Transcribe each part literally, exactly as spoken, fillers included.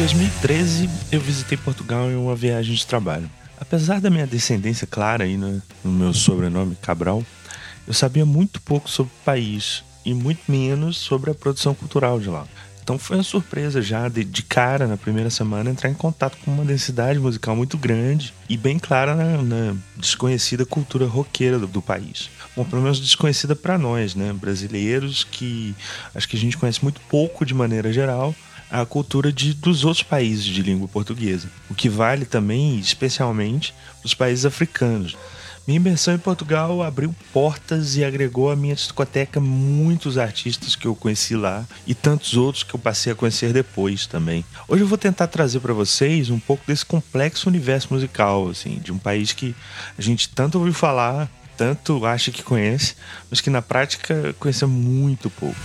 dois mil e treze, eu visitei Portugal em uma viagem de trabalho. Apesar da minha descendência clara aí no, no meu sobrenome, Cabral, eu sabia muito pouco sobre o país e muito menos sobre a produção cultural de lá. Então foi uma surpresa já, de, de cara, na primeira semana, entrar em contato com uma densidade musical muito grande e bem clara na, na desconhecida cultura roqueira do, do país. Bom, pelo menos desconhecida para nós, né, brasileiros, que acho que a gente conhece muito pouco de maneira geral a cultura de, dos outros países de língua portuguesa. O que vale também, especialmente, para os países africanos. Minha imersão em Portugal abriu portas e agregou à minha discoteca muitos artistas que eu conheci lá e tantos outros que eu passei a conhecer depois também. Hoje eu vou tentar trazer para vocês um pouco desse complexo universo musical, assim, de um país que a gente tanto ouviu falar, tanto acha que conhece, mas que na prática conhece muito pouco.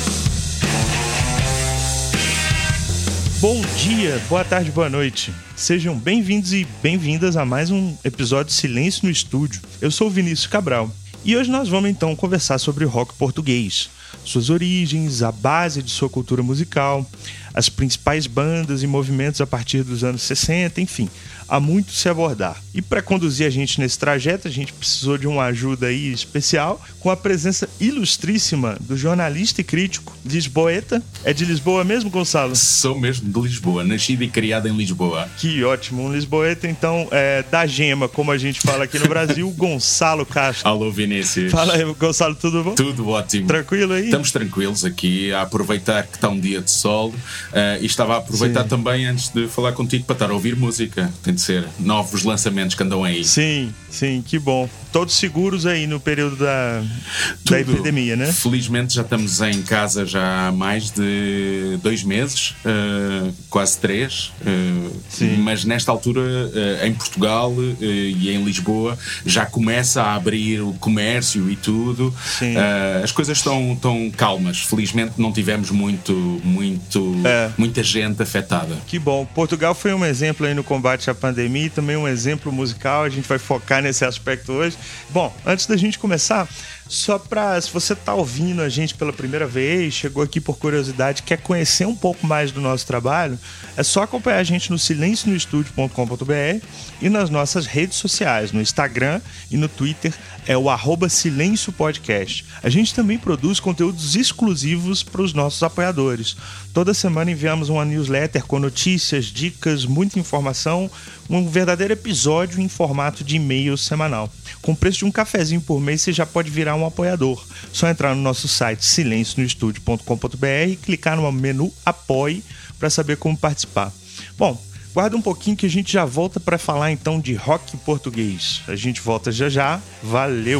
Bom dia, boa tarde, boa noite. Sejam bem-vindos e bem-vindas a mais um episódio de Silêncio no Estúdio. Eu sou o Vinícius Cabral e hoje nós vamos então conversar sobre o rock português, suas origens, a base de sua cultura musical, as principais bandas e movimentos a partir dos anos sessenta, enfim, há muito se abordar. E para conduzir a gente nesse trajeto, a gente precisou de uma ajuda aí especial, com a presença ilustríssima do jornalista e crítico lisboeta. É de Lisboa mesmo, Gonçalo? Sou mesmo de Lisboa, nascido e criado em Lisboa. Que ótimo, um lisboeta, então, é, da gema, como a gente fala aqui no Brasil, Gonçalo Castro. Alô, Vinícius. Fala aí, Gonçalo, tudo bom? Tudo ótimo. Tranquilo aí? Estamos tranquilos aqui, a aproveitar que está um dia de sol, uh, e estava a aproveitar Sim. também, antes de falar contigo, para estar a ouvir música. Tem de ser novos lançamentos que andam aí. Sim, sim, que bom. Todos seguros aí no período da, da epidemia, né? Felizmente já estamos em casa já há mais de dois meses, uh, quase três, uh, mas nesta altura uh, em Portugal uh, e em Lisboa já começa a abrir o comércio e tudo. Uh, as coisas estão, estão calmas. Felizmente não tivemos muito, muito, é. muita gente afetada. Que bom. Portugal foi um exemplo aí no combate à pandemia e também um exemplo musical. A gente vai focar nesse aspecto hoje. Bom, antes da gente começar, só pra, se você tá ouvindo a gente pela primeira vez, chegou aqui por curiosidade, quer conhecer um pouco mais do nosso trabalho, é só acompanhar a gente no silêncio no estúdio ponto com ponto b r e nas nossas redes sociais, no Instagram e no Twitter, é o arroba Silêncio Podcast. A gente também produz conteúdos exclusivos para os nossos apoiadores. Toda semana enviamos uma newsletter com notícias, dicas, muita informação, um verdadeiro episódio em formato de e-mail semanal. Com o preço de um cafezinho por mês, você já pode virar um apoiador. Só entrar no nosso site silêncio no estúdio ponto com ponto b r e clicar no menu Apoie para saber como participar. Bom, guarda um pouquinho que a gente já volta para falar então de rock português. A gente volta já já. Valeu!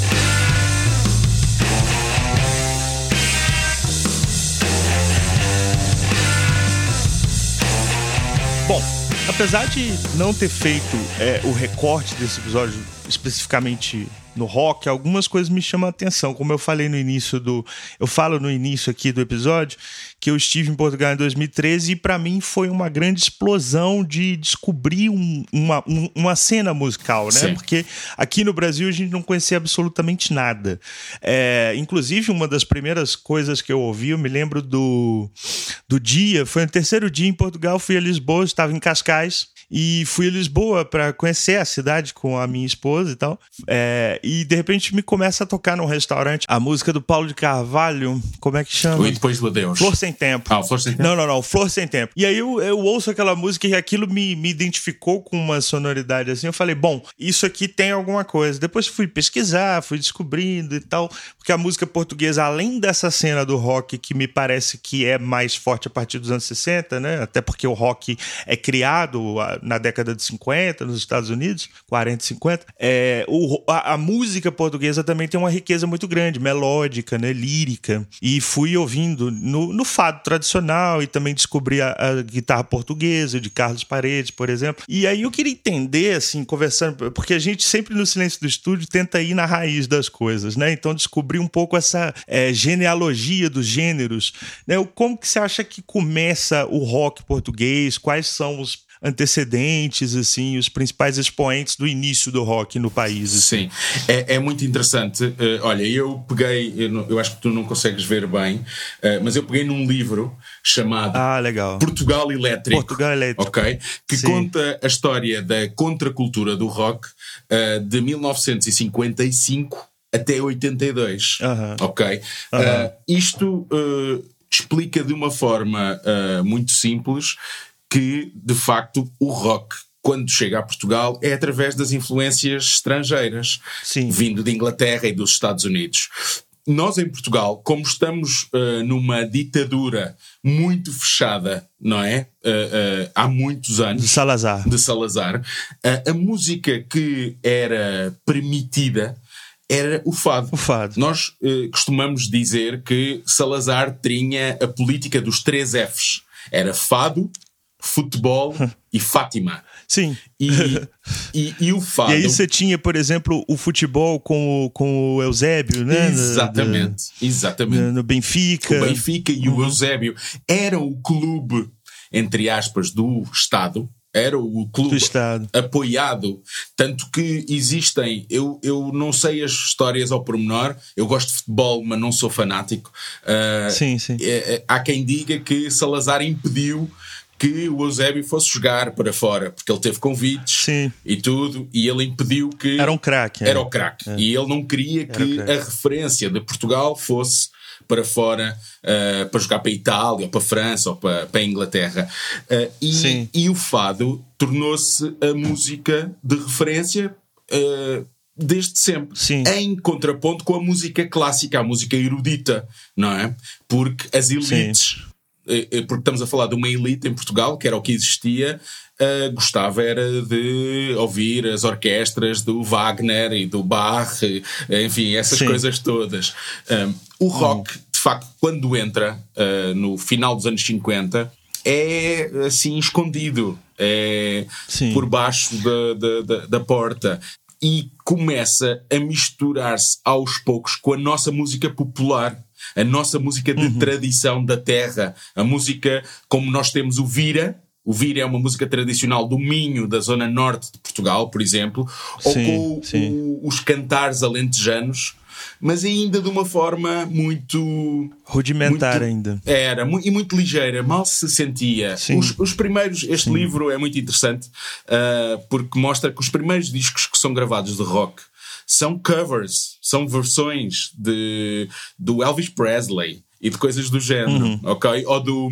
Bom, apesar de não ter feito é, o recorte desse episódio especificamente no rock, algumas coisas me chamam a atenção. Como eu falei no início do... Eu falo no início aqui do episódio que eu estive em Portugal em dois mil e treze e para mim foi uma grande explosão de descobrir um, uma, um, uma cena musical, né? Sim. Porque aqui no Brasil a gente não conhecia absolutamente nada. É, inclusive, uma das primeiras coisas que eu ouvi, eu me lembro do, do dia, foi no terceiro dia em Portugal, fui a Lisboa, eu estava em Cascais, e fui a Lisboa para conhecer a cidade com a minha esposa e tal. É, e de repente me começa a tocar num restaurante a música do Paulo de Carvalho, como é que chama? E depois do Adeus. Flor Sem Tempo. Ah, Flor Sem Tempo. Não, não, não, Flor Sem Tempo. E aí eu, eu ouço aquela música e aquilo me, me identificou com uma sonoridade assim. Eu falei, bom, isso aqui tem alguma coisa. Depois fui pesquisar, fui descobrindo e tal, porque a música portuguesa, além dessa cena do rock que me parece que é mais forte a partir dos anos sessenta, né? Até porque o rock é criado na década de cinquenta, nos Estados Unidos, quarenta, cinquenta, é, o, a, a música portuguesa também tem uma riqueza muito grande, melódica, né, lírica, e fui ouvindo no, no fado tradicional e também descobri a, a guitarra portuguesa de Carlos Paredes, por exemplo, e aí eu queria entender, assim, conversando, porque a gente sempre no Silêncio do Estúdio tenta ir na raiz das coisas, né, então descobri um pouco essa é, genealogia dos gêneros, né, como que você acha que começa o rock português, quais são os antecedentes, assim, os principais expoentes do início do rock no país. Sim, Assim. é, é muito interessante. Uh, olha, eu peguei, eu, não, eu acho que tu não consegues ver bem, uh, mas eu peguei num livro chamado ah, legal. Portugal Elétrico, Portugal Elétrico. Okay, que Sim. conta a história da contracultura do rock uh, de mil novecentos e cinquenta e cinco até oitenta e dois. Uh-huh. Ok? Uh-huh. Uh, isto uh, explica de uma forma uh, muito simples que, de facto, o rock, quando chega a Portugal, é através das influências estrangeiras, Sim. vindo de Inglaterra e dos Estados Unidos. Nós, em Portugal, como estamos uh, numa ditadura muito fechada, não é? Uh, uh, há muitos anos. De Salazar. De Salazar. Uh, a música que era permitida era o fado. O fado. Nós uh, costumamos dizer que Salazar tinha a política dos três Fs. Era fado, futebol e Fátima. Sim. E, e, e o fado... E aí você tinha, por exemplo, o futebol com o, com o Eusébio, né? Exatamente. No, exatamente. No Benfica. O Benfica e uhum. o Eusébio. Era o clube, entre aspas, do Estado. Era o clube apoiado. Tanto que existem... Eu, eu não sei as histórias ao pormenor. Eu gosto de futebol, mas não sou fanático. Uh, sim, sim. É, é, há quem diga que Salazar impediu que o Eusébio fosse jogar para fora, porque ele teve convites Sim. e tudo, e ele impediu que... Era um craque. Era o craque. É. E ele não queria que a referência de Portugal fosse para fora, uh, para jogar para a Itália, ou para a França, ou para, para a Inglaterra. Uh, e, e o fado tornou-se a música de referência... Uh, desde sempre, Sim. em contraponto com a música clássica, a música erudita, não é? Porque as elites... Sim. Porque estamos a falar de uma elite em Portugal, que era o que existia, uh, gostava era de ouvir as orquestras do Wagner e do Bach, enfim, essas Sim. coisas todas. Um, o rock, hum. de facto, quando entra uh, no final dos anos cinquenta, é assim escondido, é Sim. por baixo da, da, da, da porta. E começa a misturar-se aos poucos com a nossa música popular, a nossa música de uhum. tradição da terra, a música como nós temos o Vira. O Vira é uma música tradicional do Minho, da zona norte de Portugal, por exemplo, sim, ou com sim. O, os cantares alentejanos, mas ainda de uma forma muito... rudimentar muito, ainda. Era, e muito ligeira, mal se sentia. Os, os primeiros, este sim. livro é muito interessante, uh, porque mostra que os primeiros discos que são gravados de rock são covers, são versões de, do Elvis Presley e de coisas do género, uhum. ok? Ou do, uh,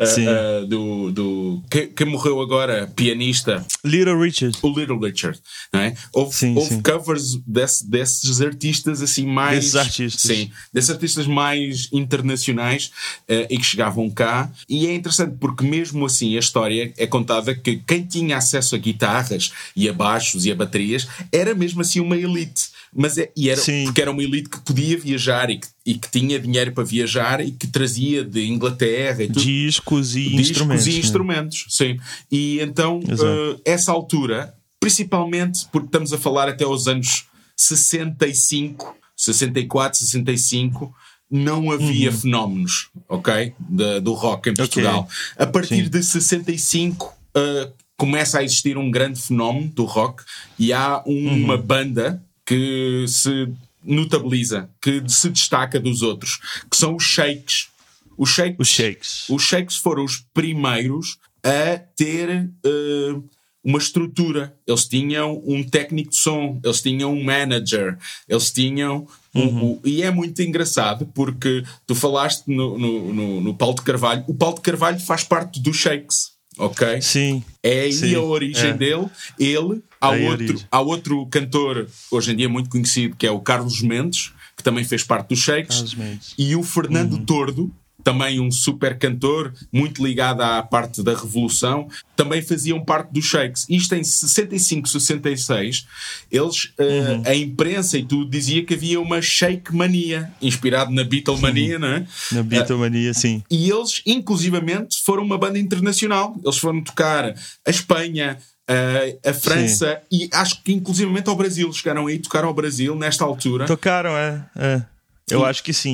uh, do, do que, que morreu agora, pianista Little Richard. O Little Richard, não é? Houve, sim, houve sim. covers desse, desses artistas assim mais... Desses artistas. Sim, desses artistas mais internacionais uh, e que chegavam cá. E é interessante porque mesmo assim a história é contada que quem tinha acesso a guitarras e a baixos e a baterias era mesmo assim uma elite. Mas é, e era, porque era uma elite que podia viajar e que, e que tinha dinheiro para viajar e que trazia de Inglaterra e tudo. Discos e Discos instrumentos. e instrumentos, sim. E então, uh, essa altura, principalmente porque estamos a falar até aos anos sessenta e cinco, sessenta e quatro, sessenta e cinco, não havia uhum. fenómenos, ok? De, do rock em Portugal. Okay. A partir sim. de sessenta e cinco, uh, começa a existir um grande fenómeno do rock e há uma uhum. banda que se notabiliza, que se destaca dos outros, que são os Shakes. Os Shakes, os Shakes. Os Shakes foram os primeiros a ter uh, uma estrutura. Eles tinham um técnico de som, eles tinham um manager, eles tinham... Um, uhum. um, e é muito engraçado porque tu falaste no, no, no, no Paulo de Carvalho. O Paulo de Carvalho faz parte dos Shakes. Ok? Sim. É aí sim, a origem é. dele. Ele, há outro, há outro cantor, hoje em dia muito conhecido, que é o Carlos Mendes, que também fez parte dos Shakes. E o Fernando uhum. Tordo, também um super cantor, muito ligado à parte da Revolução, também faziam parte dos Shakes. Isto em sessenta e cinco, sessenta e seis, eles, uhum. uh, a imprensa e tudo dizia que havia uma Shake Mania, inspirado na Beatlemania, uhum. não é? Na Beatlemania, uh, sim. E eles, inclusivamente, foram uma banda internacional. Eles foram tocar a Espanha, uh, a França sim. e acho que inclusivamente ao Brasil. Chegaram aí a tocar ao Brasil nesta altura. Tocaram, é. é. Eu e... acho que sim.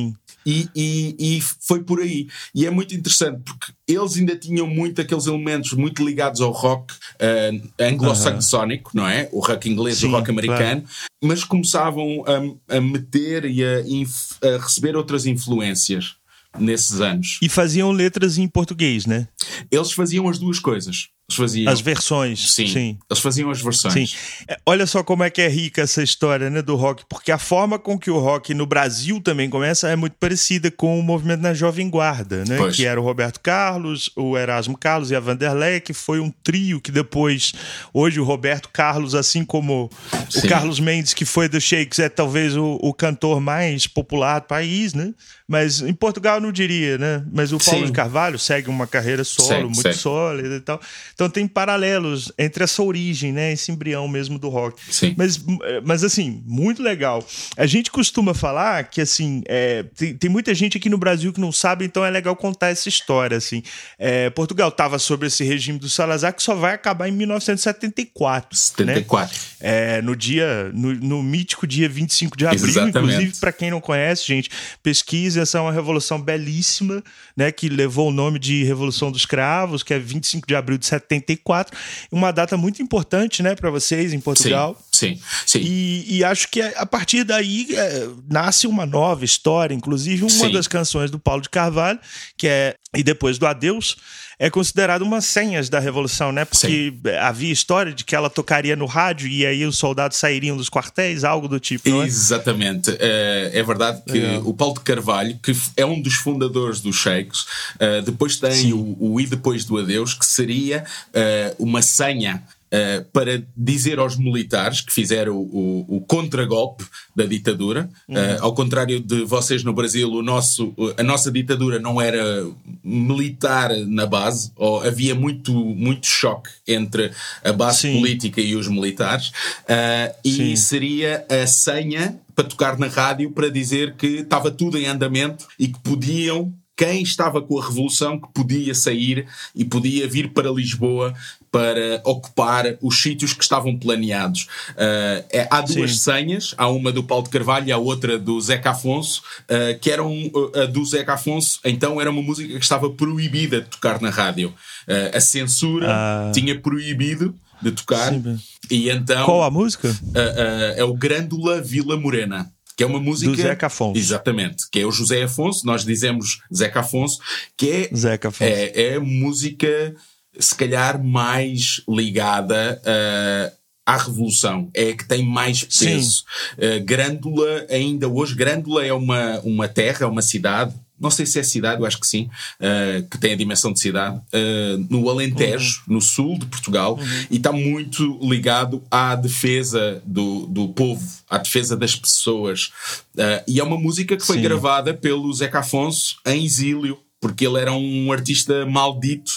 E, e, e foi por aí. E é muito interessante porque eles ainda tinham muito aqueles elementos muito ligados ao rock uh, anglo-saxónico, uh-huh. não é? O rock inglês, Sim, o rock americano, claro. Mas começavam a, a meter e a, inf, a receber outras influências nesses anos. E faziam letras em português, né? Eles faziam as duas coisas. Eles faziam... As versões. Sim, sim, eles faziam as versões. Sim. Olha só como é que é rica essa história, né, do rock, porque a forma com que o rock no Brasil também começa é muito parecida com o movimento na Jovem Guarda, né? Que era o Roberto Carlos, o Erasmo Carlos e a Vanderlei, que foi um trio que depois, hoje o Roberto Carlos, assim como Sim. o Carlos Mendes, que foi do Shakes, é talvez o, o cantor mais popular do país, né? Mas em Portugal não diria, né? Mas o Paulo Sim. de Carvalho segue uma carreira solo, segue, muito segue. sólida e tal. Então tem paralelos entre essa origem, né? Esse embrião mesmo do rock. Sim. Mas, mas assim, muito legal. A gente costuma falar que, assim, é, tem, tem muita gente aqui no Brasil que não sabe, então é legal contar essa história, assim. É, Portugal estava sob esse regime do Salazar que só vai acabar em mil novecentos e setenta e quatro. setenta e quatro. Né? É, no dia, no, no mítico dia vinte e cinco de abril, Exatamente. Inclusive, para quem não conhece, gente, pesquisa, essa é uma revolução belíssima, né, que levou o nome de Revolução dos Cravos, que é vinte e cinco de abril de setenta e quatro, uma data muito importante, né, para vocês em Portugal. Sim, sim. sim. E, e acho que a partir daí é, nasce uma nova história, inclusive uma sim. das canções do Paulo de Carvalho, que é E Depois do Adeus, é considerado uma senhas da Revolução, né? Porque Sim. havia história de que ela tocaria no rádio e aí os soldados sairiam dos quartéis, algo do tipo, não é? Exatamente. É, é verdade que é. o Paulo de Carvalho, que é um dos fundadores dos Shakes, depois tem o, o E Depois do Adeus, que seria uma senha Uh, para dizer aos militares que fizeram o, o, o contragolpe da ditadura, uhum. uh, ao contrário de vocês no Brasil, o nosso, a nossa ditadura não era militar na base, ou havia muito, muito choque entre a base Sim. política e os militares, uh, e seria a senha para tocar na rádio para dizer que estava tudo em andamento e que podiam, quem estava com a Revolução, que podia sair e podia vir para Lisboa para ocupar os sítios que estavam planeados. Uh, é, há duas Sim. senhas, há uma do Paulo de Carvalho e há outra do Zeca Afonso, uh, que eram uh, a do Zeca Afonso, então era uma música que estava proibida de tocar na rádio. Uh, a censura ah. tinha proibido de tocar. Sim. E então... Qual a música? Uh, uh, é o Grândola Vila Morena. Que é uma música... Do Zeca Afonso. Exatamente. Que é o José Afonso, nós dizemos Zeca Afonso, que é, Zeca Afonso. é, é música, se calhar, mais ligada uh, à Revolução. É a que tem mais peso. Uh, Grândola, ainda hoje, Grândola é uma, uma terra, é uma cidade, não sei se é cidade, eu acho que sim, uh, que tem a dimensão de cidade, uh, no Alentejo, uhum. no sul de Portugal, uhum. e está muito ligado à defesa do, do povo, à defesa das pessoas. Uh, e é uma música que foi sim. gravada pelo Zeca Afonso em exílio, porque ele era um artista maldito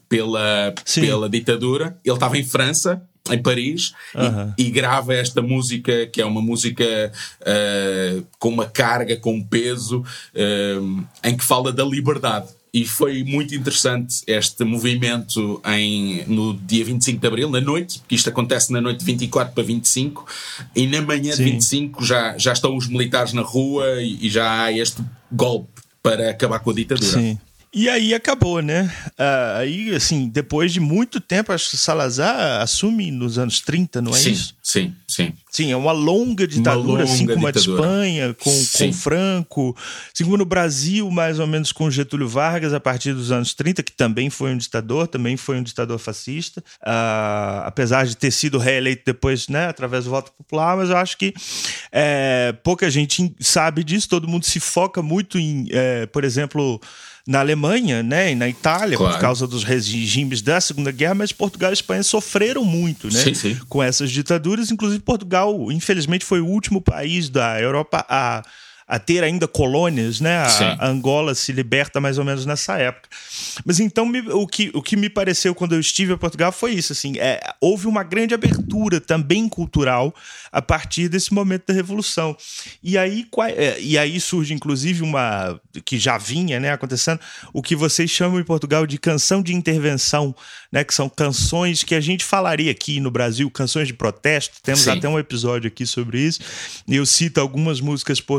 pela, pela ditadura. Ele estava em França, em Paris, uhum. e, e grava esta música, que é uma música uh, com uma carga, com um peso, uh, em que fala da liberdade. E foi muito interessante este movimento em, no dia vinte e cinco de abril, na noite, porque isto acontece na noite de vinte e quatro para vinte e cinco, e na manhã Sim. de vinte e cinco já, já estão os militares na rua e, e já há este golpe para acabar com a ditadura. Sim. E aí acabou, né? Uh, aí, assim, depois de muito tempo, acho que Salazar assume nos anos trinta, não é sim, isso? Sim, sim. Sim, é uma longa ditadura, uma longa assim como ditadura. A de Espanha, com, com Franco. Assim como no Brasil, mais ou menos com Getúlio Vargas, a partir dos anos trinta, que também foi um ditador, também foi um ditador fascista. Uh, apesar de ter sido reeleito depois, né, através do voto popular, mas eu acho que é, pouca gente sabe disso, todo mundo se foca muito em, é, por exemplo... na Alemanha, né, e na Itália, claro. Por causa dos regimes da Segunda Guerra, mas Portugal e Espanha sofreram muito, né, sim, sim. com essas ditaduras. Inclusive Portugal, infelizmente, foi o último país da Europa a, a ter ainda colônias, né? A, a Angola se liberta mais ou menos nessa época. Mas então me, o, que, o que me pareceu quando eu estive em Portugal foi isso, assim, é, houve uma grande abertura também cultural a partir desse momento da Revolução. E aí, é, e aí surge, inclusive, uma que já vinha, né, acontecendo, o que vocês chamam em Portugal de canção de intervenção, né, que são canções que a gente falaria aqui no Brasil, canções de protesto. Temos Sim. até um episódio aqui sobre isso. Eu cito algumas músicas portuguesas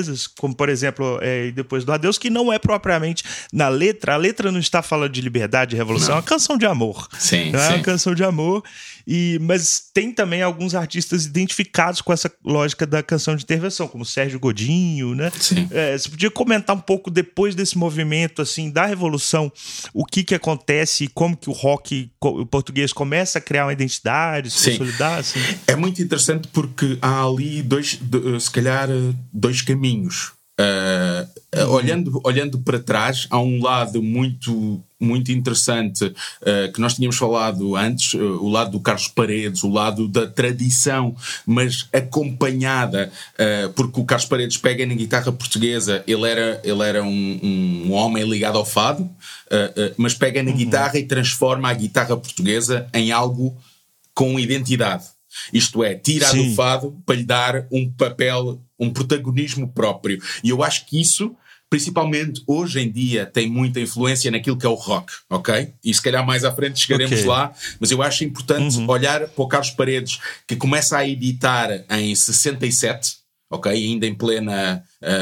coisas, como por exemplo, é, Depois do Adeus, que não é propriamente na letra, a letra não está falando de liberdade e revolução, não. É uma canção de amor. Sim, é sim. uma canção de amor, e, mas tem também alguns artistas identificados com essa lógica da canção de intervenção, como Sérgio Godinho, né? Sim. É, você podia comentar um pouco depois desse movimento, assim, da revolução, o que que acontece e como que o rock o português começa a criar uma identidade, se Sim. consolidar, assim? É muito interessante porque há ali dois, se calhar, dois caminhos. Uh, uhum. olhando, olhando para trás, há um lado muito, muito interessante uh, que nós tínhamos falado antes, uh, o lado do Carlos Paredes, o lado da tradição, mas acompanhada, uh, porque o Carlos Paredes pega na guitarra portuguesa, ele era, ele era um, um homem ligado ao fado, uh, uh, mas pega na uhum. guitarra e transforma a guitarra portuguesa em algo com identidade. Isto é, tira do fado para lhe dar um papel, um protagonismo próprio. E eu acho que isso, principalmente hoje em dia, tem muita influência naquilo que é o rock, ok? E se calhar mais à frente chegaremos okay. lá, mas eu acho importante uhum. olhar para o Carlos Paredes, que começa a editar em sessenta e sete, ok? Ainda em plena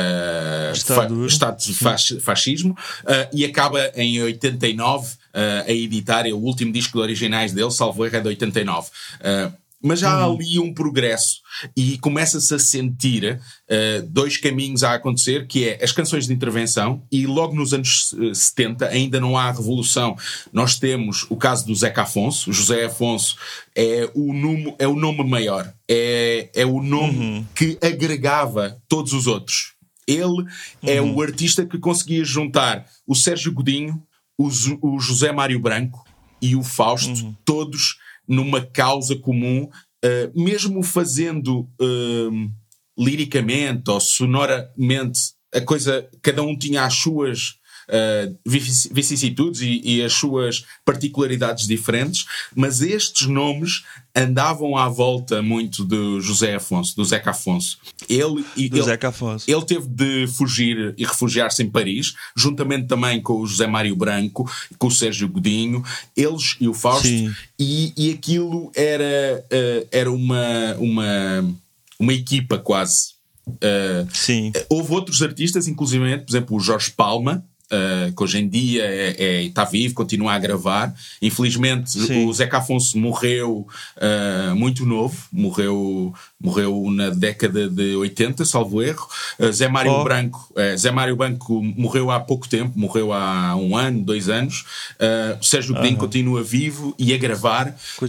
uh, estado, fa- estado de fas- fascismo, uh, e acaba em oitenta e nove uh, a editar, é o último disco de originais dele, salvo erro, é de oitenta e nove. Uh, Mas já há ali um progresso e começa-se a sentir uh, dois caminhos a acontecer, que é as canções de intervenção, e logo nos anos setenta ainda não há a revolução. Nós temos o caso do Zeca Afonso. José Afonso é o nome, é o nome maior, é, é o nome uhum. que agregava todos os outros. Ele uhum. é o artista que conseguia juntar o Sérgio Godinho, o, o José Mário Branco e o Fausto, uhum. todos numa causa comum, uh, mesmo fazendo uh, liricamente ou sonoramente a coisa, cada um tinha as suas uh, vicissitudes e, e as suas particularidades diferentes, mas estes nomes andavam à volta muito do José Afonso, do Zeca Afonso. Ele, do ele, Zeca Afonso. Ele teve de fugir e refugiar-se em Paris, juntamente também com o José Mário Branco, com o Sérgio Godinho, eles e o Fausto, e, e aquilo era, uh, era uma, uma, uma equipa quase. Uh, Sim. Houve outros artistas, inclusive, por exemplo, o Jorge Palma, Uh, que hoje em dia é, é, está vivo, continua a gravar. Infelizmente Sim. o Zeca Afonso morreu uh, muito novo, morreu, morreu na década de oitenta, salvo erro. uh, Zé Mário oh. Branco uh, Zé Mário Branco morreu há pouco tempo, morreu há um ano, dois anos. uh, Sérgio Godinho uhum. continua vivo e a gravar,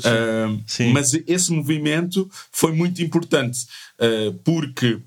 uh, mas esse movimento foi muito importante, uh, porque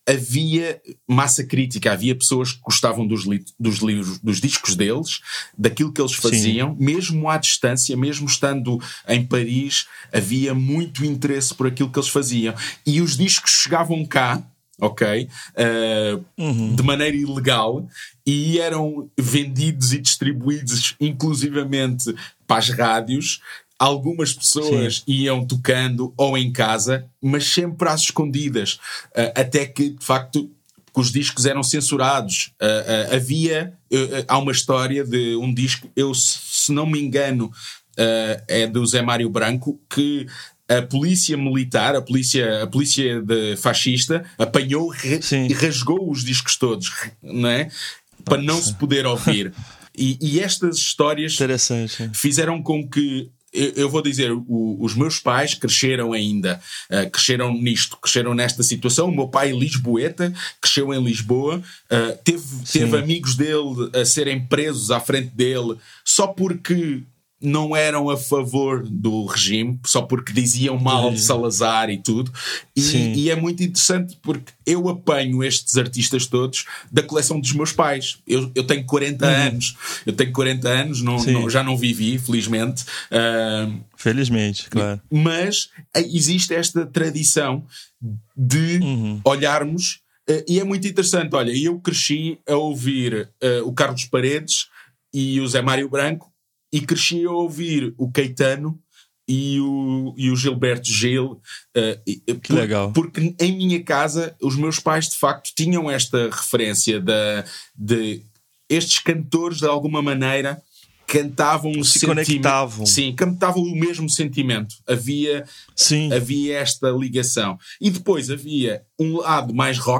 havia massa crítica, havia pessoas que gostavam dos, li- dos livros, dos discos deles, daquilo que eles faziam. Sim. Mesmo à distância, mesmo estando em Paris, havia muito interesse por aquilo que eles faziam. E os discos chegavam cá, ok, uh, uhum. de maneira ilegal, e eram vendidos e distribuídos inclusivamente para as rádios. Algumas pessoas Sim. iam tocando ou em casa, mas sempre às escondidas, uh, até que, de facto, os discos eram censurados. Uh, uh, havia, uh, há uma história de um disco, eu, se não me engano, uh, é do Zé Mário Branco, que a polícia militar, a polícia, a polícia de fascista, apanhou ra- e rasgou os discos todos, não é? Para não se poder ouvir. E, e estas histórias fizeram com que, eu, eu vou dizer, o, os meus pais cresceram ainda, uh, cresceram nisto, cresceram nesta situação. O meu pai, lisboeta, cresceu em Lisboa, uh, teve, teve amigos dele a serem presos à frente dele só porque não eram a favor do regime, só porque diziam mal de Salazar e tudo. E, e é muito interessante porque eu apanho estes artistas todos da coleção dos meus pais. Eu, eu tenho quarenta uhum. anos. Eu tenho quarenta anos, não, não, já não vivi, felizmente. Uh, Felizmente, claro. Mas existe esta tradição de uhum. olharmos, uh, e é muito interessante. Olha, eu cresci a ouvir uh, o Carlos Paredes e o Zé Mário Branco, e cresci a ouvir o Caetano e o, e o Gilberto Gil. Uh, que por, legal. Porque em minha casa os meus pais de facto tinham esta referência de, de estes cantores, de alguma maneira, cantavam um se sentimento. Conectavam. Sim, cantavam o mesmo sentimento. Havia, Sim. havia esta ligação. E depois havia um lado mais rock,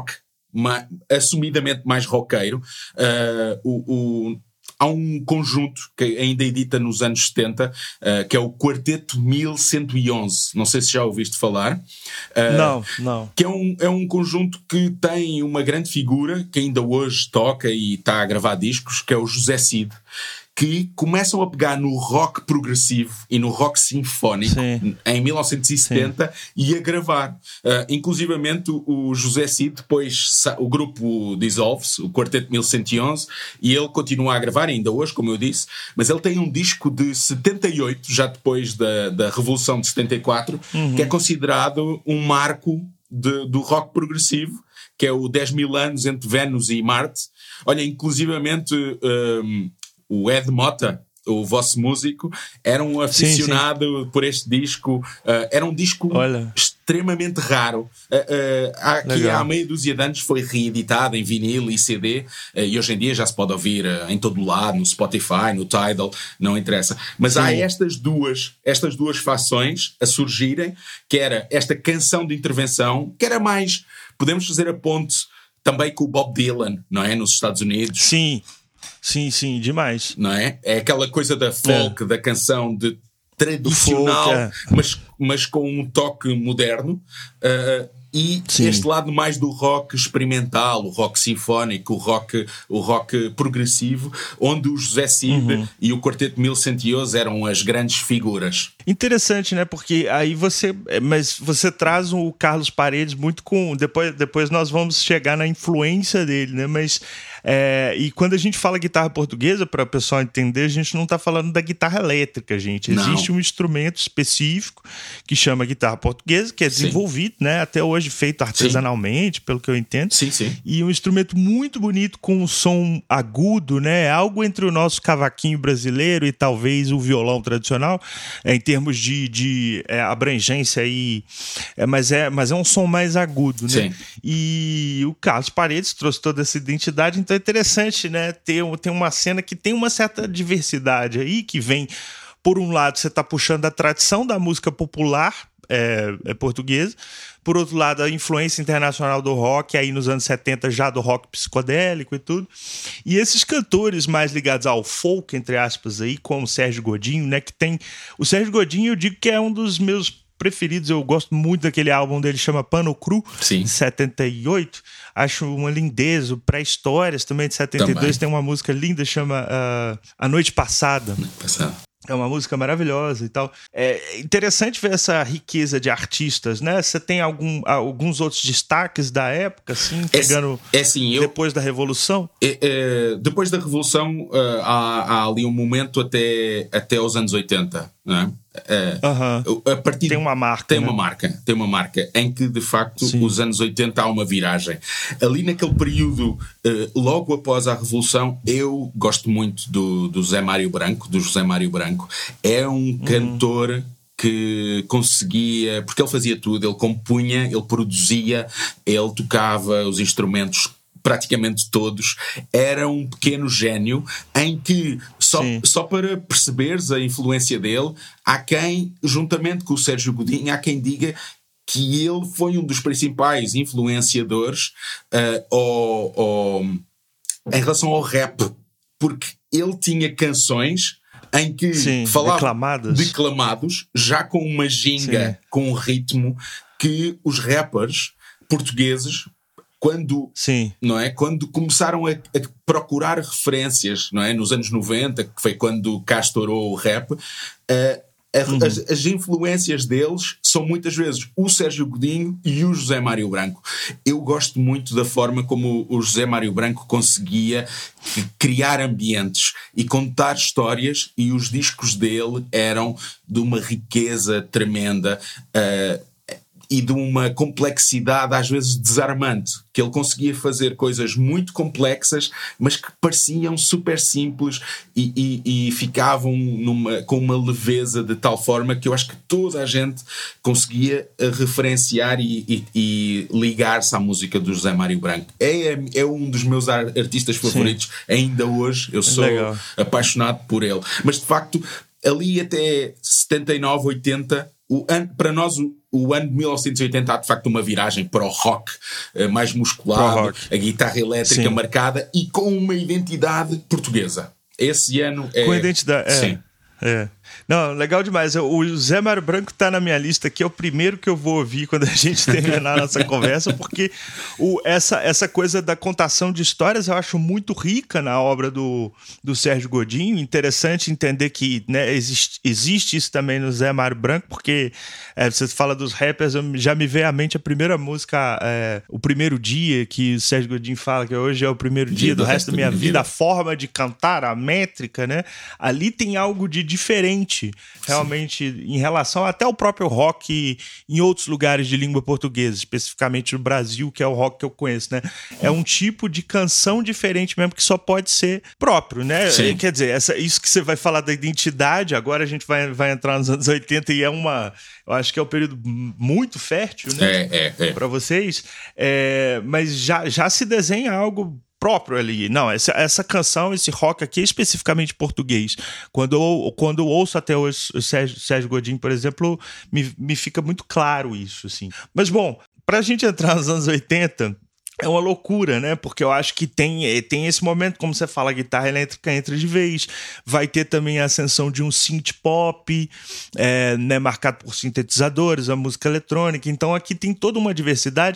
ma, assumidamente mais roqueiro. Uh, o, o, há um conjunto que ainda edita nos anos setenta, uh, que é o Quarteto mil cento e onze. Não sei se já ouviste falar. Uh, não, não. Que é um, é um conjunto que tem uma grande figura, que ainda hoje toca e está a gravar discos, que é o José Cid, que começam a pegar no rock progressivo e no rock sinfónico, sim, em mil novecentos e setenta, sim, e a gravar. Uh, inclusivamente o José Cid, depois o grupo dissolve-se, o Quarteto mil cento e onze, e ele continua a gravar, ainda hoje, como eu disse, mas ele tem um disco de setenta e oito, já depois da, da Revolução de setenta e quatro, uhum, que é considerado um marco de, do rock progressivo, que é o dez mil anos entre Vênus e Marte. Olha, inclusivamente... Um, o Ed Mota, o vosso músico, era um aficionado, sim, sim, por este disco. Uh, era um disco, olha, extremamente raro. Uh, uh, aqui Legal. Há meia dúzia de anos foi reeditado em vinil e C D, uh, e hoje em dia já se pode ouvir uh, em todo lado, no Spotify, no Tidal, não interessa. Mas sim, há estas duas, estas duas fações a surgirem, que era esta canção de intervenção, que era mais... Podemos fazer a ponte também com o Bob Dylan, não é? Nos Estados Unidos. Sim. Sim, sim, demais. Não é? É aquela coisa da folk, é, da canção de tradicional, folk, é, mas, mas com um toque moderno. Uh, e sim, este lado mais do rock experimental, o rock sinfónico, o rock, o rock progressivo, onde o José Cid, uhum, e o Quarteto mil cento e onze eram as grandes figuras. Interessante, né? Porque aí você... Mas você traz o Carlos Paredes muito com... Depois, depois nós vamos chegar na influência dele, né? Mas... É, e quando a gente fala guitarra portuguesa, para o pessoal entender, a gente não está falando da guitarra elétrica, gente. Existe não. um instrumento específico que chama guitarra portuguesa, que é desenvolvido, sim, né, até hoje feito artesanalmente, sim, pelo que eu entendo. Sim, sim. E um instrumento muito bonito, com um som agudo, né, algo entre o nosso cavaquinho brasileiro e talvez o violão tradicional, é, em termos de, de é, abrangência aí, é, mas, é, mas é um som mais agudo, né? Sim. E o Carlos Paredes trouxe toda essa identidade. Então é interessante, né, ter, ter uma cena que tem uma certa diversidade aí, que vem, por um lado, você está puxando a tradição da música popular é, é portuguesa, por outro lado, a influência internacional do rock, aí nos anos setenta já do rock psicodélico e tudo. E esses cantores mais ligados ao folk, entre aspas, aí, como o Sérgio Godinho, né, que tem... O Sérgio Godinho, eu digo que é um dos meus preferidos, eu gosto muito daquele álbum dele, chama Pano Cru, de setenta e oito, acho uma lindeza. O Pré-Histórias também, de setenta e dois, também tem uma música linda, chama uh, A Noite Passada. Noite Passada. É uma música maravilhosa e tal. É interessante ver essa riqueza de artistas, né? Você tem algum, alguns outros destaques da época, assim, chegando é, é assim, eu, depois da Revolução? É, é, depois da Revolução, uh, há, há ali um momento até, até os anos oitenta, não é? Uh, uhum. a partir tem uma marca, tem né? uma marca, tem uma marca em que de facto, sim, os anos oitenta há uma viragem. Ali naquele período, uh, logo após a Revolução, eu gosto muito do, do Zé Mário Branco, do José Mário Branco. É um uhum. cantor que conseguia, porque ele fazia tudo, ele compunha, ele produzia, ele tocava os instrumentos praticamente todos. Era um pequeno gênio em que, só, só para perceberes a influência dele, há quem, juntamente com o Sérgio Godinho, há quem diga que ele foi um dos principais influenciadores uh, ao, ao, em relação ao rap, porque ele tinha canções em que sim, falava declamadas. declamados, já com uma ginga, sim, com um ritmo que os rappers portugueses, quando, sim, não é? Quando começaram a, a procurar referências, não é? Nos anos noventa, que foi quando cá estourou o rap, uh, a, uhum. as, as influências deles são muitas vezes o Sérgio Godinho e o José Mário Branco. Eu gosto muito da forma como o José Mário Branco conseguia criar ambientes e contar histórias, e os discos dele eram de uma riqueza tremenda, uh, e de uma complexidade às vezes desarmante, que ele conseguia fazer coisas muito complexas, mas que pareciam super simples e, e, e ficavam numa, com uma leveza de tal forma que eu acho que toda a gente conseguia referenciar e, e, e ligar-se à música do José Mário Branco. É, é um dos meus artistas favoritos, sim, ainda hoje. Eu sou Legal. apaixonado por ele. Mas de facto, ali até setenta e nove, oitenta, o ano, para nós o, o ano de mil novecentos e oitenta há de facto uma viragem para o rock uh, mais musculado, rock. A guitarra elétrica Sim. marcada e com uma identidade portuguesa. Esse ano é... Com identidade, é. Sim. É. Não, legal demais. O Zé Mário Branco tá na minha lista aqui, é o primeiro que eu vou ouvir quando a gente terminar a nossa conversa, porque o, essa, essa coisa da contação de histórias eu acho muito rica na obra do, do Sérgio Godinho. Interessante entender que, né, existe, existe isso também no Zé Mário Branco, porque é, você fala dos rappers, já me veio à mente a primeira música, é, O Primeiro Dia, que o Sérgio Godinho fala que hoje é o primeiro dia, dia do, do resto da minha vida, vida, a forma de cantar, a métrica, né? Ali tem algo de diferente, realmente, Sim. em relação até ao próprio rock em outros lugares de língua portuguesa, especificamente no Brasil, que é o rock que eu conheço, né? É um tipo de canção diferente mesmo, que só pode ser próprio, né? Sim. Quer dizer, essa, isso que você vai falar da identidade, agora a gente vai, vai entrar nos anos oitenta e é uma... Eu acho que é um período muito fértil, né? É, é, é. Para vocês. É, mas já, já se desenha algo próprio ali. Não, essa, essa canção, esse rock aqui é especificamente português. Quando eu, quando eu ouço até hoje o Sérgio, Sérgio Godinho, por exemplo, me, me fica muito claro isso, assim. Mas, bom, pra gente entrar nos anos oitenta... é uma loucura, né? Porque eu acho que tem, tem esse momento, como você fala, a guitarra elétrica entra de vez, vai ter também a ascensão de um synth pop, é, né, marcado por sintetizadores, a música eletrônica. Então aqui tem toda uma diversidade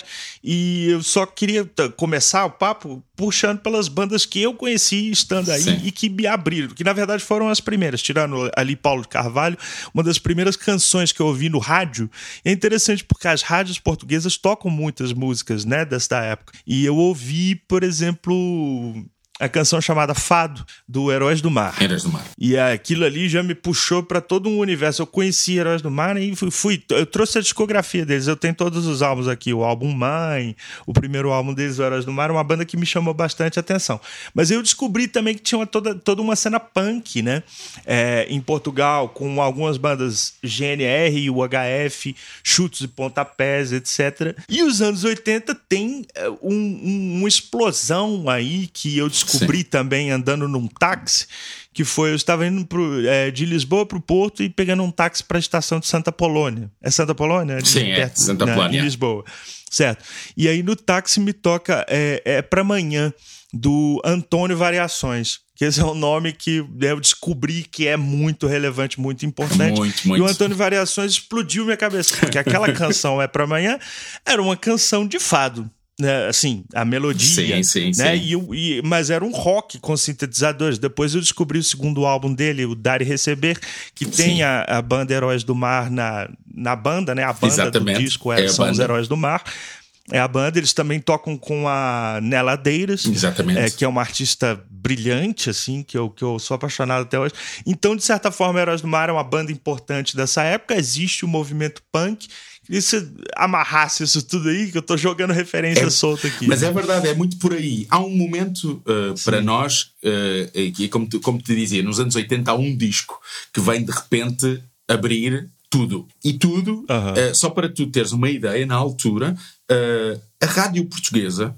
e eu só queria começar o papo puxando pelas bandas que eu conheci estando aí Sim. e que me abriram, que na verdade foram as primeiras, tirando ali Paulo de Carvalho, uma das primeiras canções que eu ouvi no rádio. É interessante porque as rádios portuguesas tocam muitas músicas, né, desta época. E eu ouvi, por exemplo, a canção chamada Fado, do Heróis do Mar. Heróis do Mar. E aquilo ali já me puxou para todo um universo. Eu conheci Heróis do Mar e fui, fui... Eu trouxe a discografia deles. Eu tenho todos os álbuns aqui. O álbum Mãe, o primeiro álbum deles, o Heróis do Mar, uma banda que me chamou bastante atenção. Mas eu descobri também que tinha uma, toda, toda uma cena punk, né? É, em Portugal, com algumas bandas G N R, U H F, Chutes e Pontapés, etcétera. E os anos oitenta tem um, um, uma explosão aí que eu descobri descobri Sim. também andando num táxi, que foi, eu estava indo pro, é, de Lisboa para o Porto e pegando um táxi para a estação de Santa Polônia. É Santa Polônia? Sim, é, perto, Santa né, Polônia. Em Lisboa, certo. E aí no táxi me toca é, é para amanhã, do Antônio Variações, que esse é um nome que eu descobri que é muito relevante, muito importante. Muito, muito. E o Antônio Variações explodiu minha cabeça, porque aquela canção É Pra Amanhã era uma canção de fado. Né, assim, a melodia, sim, sim, né? sim. E, e, mas era um rock com sintetizadores. Depois eu descobri o segundo álbum dele, o Dar e Receber, que tem a, a banda Heróis do Mar na, na banda, né? A banda Exatamente. do disco é, é são banda. os Heróis do Mar. É a banda, eles também tocam com a Nela Deiras, Exatamente. É, que é uma artista brilhante, assim, que eu, que eu sou apaixonado até hoje. Então, de certa forma, Heróis do Mar é uma banda importante dessa época. Existe o movimento punk. E se amarrasse isso tudo aí, que eu tô jogando referência é, solta aqui. Mas é verdade, é muito por aí. Há um momento uh, para nós, uh, que como te, como te dizia, nos anos oitenta há um disco que vem de repente abrir tudo. E tudo, uh-huh. uh, só para tu teres uma ideia, na altura, uh, a rádio portuguesa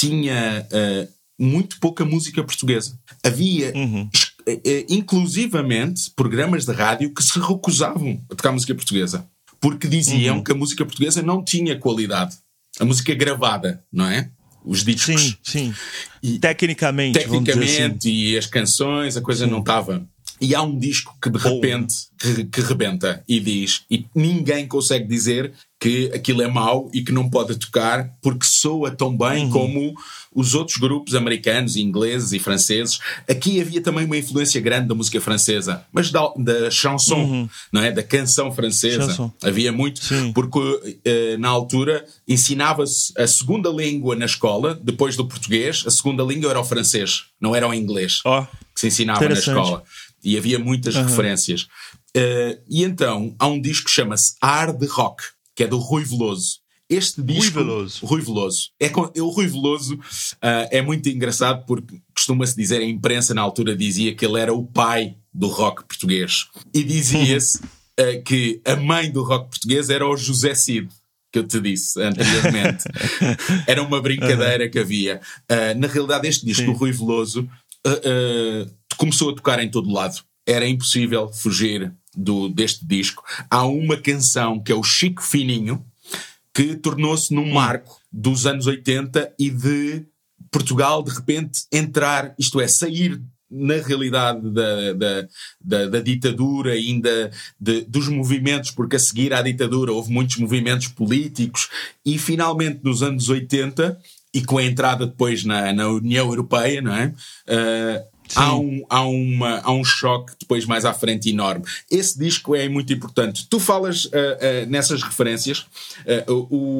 tinha uh, muito pouca música portuguesa. Havia, uhum. uh, uh, inclusivamente, programas de rádio que se recusavam a tocar música portuguesa. Porque diziam uhum. que a música portuguesa não tinha qualidade. A música gravada, não é? Os discos. Sim, sim. E, tecnicamente, Tecnicamente, assim. E as canções, a coisa sim. não estava. E há um disco que de repente que, que rebenta e diz, e ninguém consegue dizer que aquilo é mau e que não pode tocar porque soa tão bem uhum. como os outros grupos americanos, ingleses e franceses. Aqui havia também uma influência grande da música francesa, mas da, da chanson, uhum. não é? Da canção francesa. Chanson. Havia muito, Sim. porque uh, na altura ensinava-se a segunda língua na escola, depois do português, a segunda língua era o francês, não era o inglês, oh, que se ensinava na escola. E havia muitas uhum. referências. Uh, e então, há um disco que chama-se Hard Rock, que é do Rui Veloso. Este disco... Rui Veloso. Rui Veloso. É, o Rui Veloso uh, é muito engraçado porque costuma-se dizer, a imprensa na altura dizia que ele era o pai do rock português. E dizia-se uh, que a mãe do rock português era o José Cid, que eu te disse anteriormente. Era uma brincadeira uhum. que havia. Uh, na realidade, este disco Sim. do Rui Veloso uh, uh, começou a tocar em todo lado. era impossível fugir do, deste disco. Há uma canção que é o Chico Fininho, que tornou-se num marco dos anos oitenta e de Portugal, de repente, entrar, isto é, sair na realidade da, da, da, da ditadura, ainda de, dos movimentos, porque a seguir à ditadura houve muitos movimentos políticos, e finalmente nos anos oitenta, e com a entrada depois na, na União Europeia, não é? Uh, há, um, há, uma, há um choque depois mais à frente enorme. Esse disco é muito importante. Tu falas uh, uh, nessas referências, uh,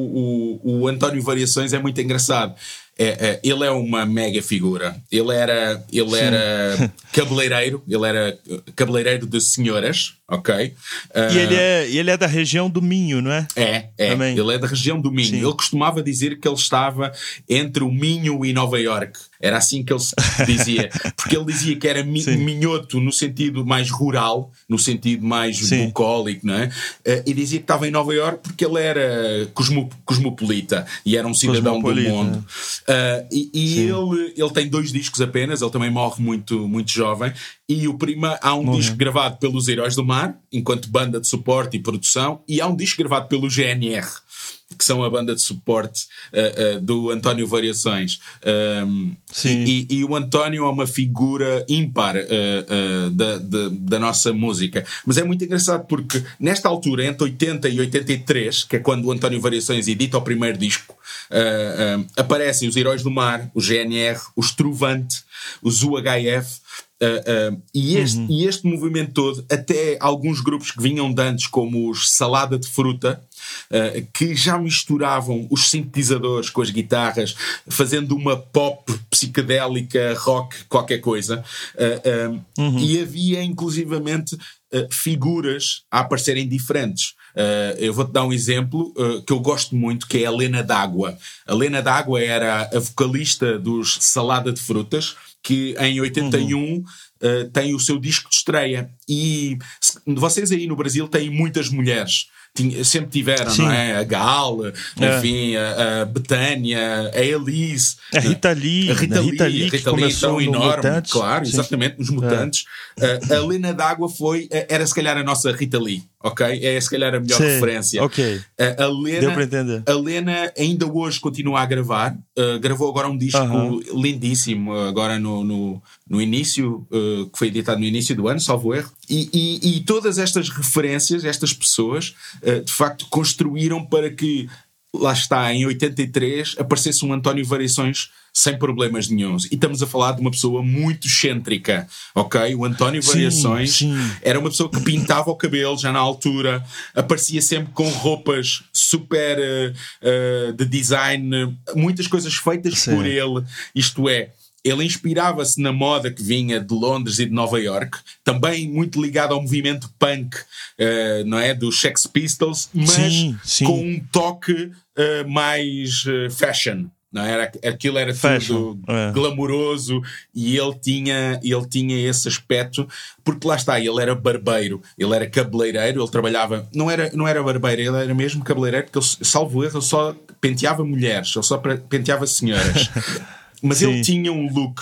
o, o, o António Variações é muito engraçado. É, é, ele é uma mega figura. Ele era, ele era cabeleireiro, ele era cabeleireiro de senhoras, ok? Uh, e ele é, ele é da região do Minho, não é? É, é. Também. Ele é da região do Minho. Sim. Ele costumava dizer que ele estava entre o Minho e Nova Iorque. Era assim que ele se dizia. Porque ele dizia que era mi- minhoto no sentido mais rural, no sentido mais Sim. bucólico, não é? Uh, e dizia que estava em Nova Iorque porque ele era cosmo- cosmopolita e era um cidadão do mundo. Uh, e e ele, ele tem dois discos apenas, ele também morre muito, muito jovem. E o prima, há um Morre. disco gravado pelos Heróis do Mar, enquanto banda de suporte e produção, e há um disco gravado pelo G N R, que são a banda de suporte uh, uh, do António Variações. Um, Sim. E, e o António é uma figura ímpar uh, uh, da, da, da nossa música. Mas é muito engraçado porque nesta altura, entre oitenta e oitenta e três, que é quando o António Variações edita o primeiro disco, uh, uh, aparecem os Heróis do Mar, o G N R, os Trovante, os U H F. Uh, uh, e, este, uhum. e este movimento todo, até alguns grupos que vinham de antes, como os Salada de Fruta, uh, que já misturavam os sintetizadores com as guitarras, fazendo uma pop psicadélica, rock, qualquer coisa. Uh, uh, uhum. E havia inclusivamente uh, figuras a aparecerem diferentes. Uh, eu vou-te dar um exemplo uh, que eu gosto muito, que é a Lena D'Água. A Lena D'Água era a vocalista dos Salada de Frutas, que em oitenta e um uhum. uh, tem o seu disco de estreia. E se, vocês aí no Brasil têm muitas mulheres. Tinha, sempre tiveram, Sim. não é? A Gal, é. enfim, a, a Betânia, a Elise, a Rita Lee, a Rita Lee, Rita Lee, a Rita Lee tão enorme, Mutantes. Claro, Sim. exatamente, nos Mutantes. É. A Lena D'Água foi, era se calhar a nossa Rita Lee, ok? É se calhar a melhor Sim. referência. Ok. A Lena, Deu para entender. A Lena ainda hoje continua a gravar, uh, gravou agora um disco uh-huh. lindíssimo, agora no, no, no início, uh, que foi editado no início do ano, salvo erro. E, e, e todas estas referências, estas pessoas, uh, de facto construíram para que, lá está, em oitenta e três, aparecesse um António Variações sem problemas nenhuns. E estamos a falar de uma pessoa muito excêntrica, ok? O António sim, Variações sim. era uma pessoa que pintava o cabelo já na altura, aparecia sempre com roupas super uh, uh, de design, muitas coisas feitas sim. por ele, isto é, ele inspirava-se na moda que vinha de Londres e de Nova Iorque, também muito ligado ao movimento punk, uh, não é? Dos Sex Pistols, mas sim, sim. com um toque uh, mais uh, fashion. Não era, aquilo era Fashion. tudo é. glamouroso, e ele tinha, ele tinha esse aspecto, porque lá está, ele era barbeiro, ele era cabeleireiro, ele trabalhava, não era, não era barbeiro, ele era mesmo cabeleireiro, porque ele, salvo erro, ele só penteava mulheres, ele só penteava senhoras. Mas Sim. ele tinha um look.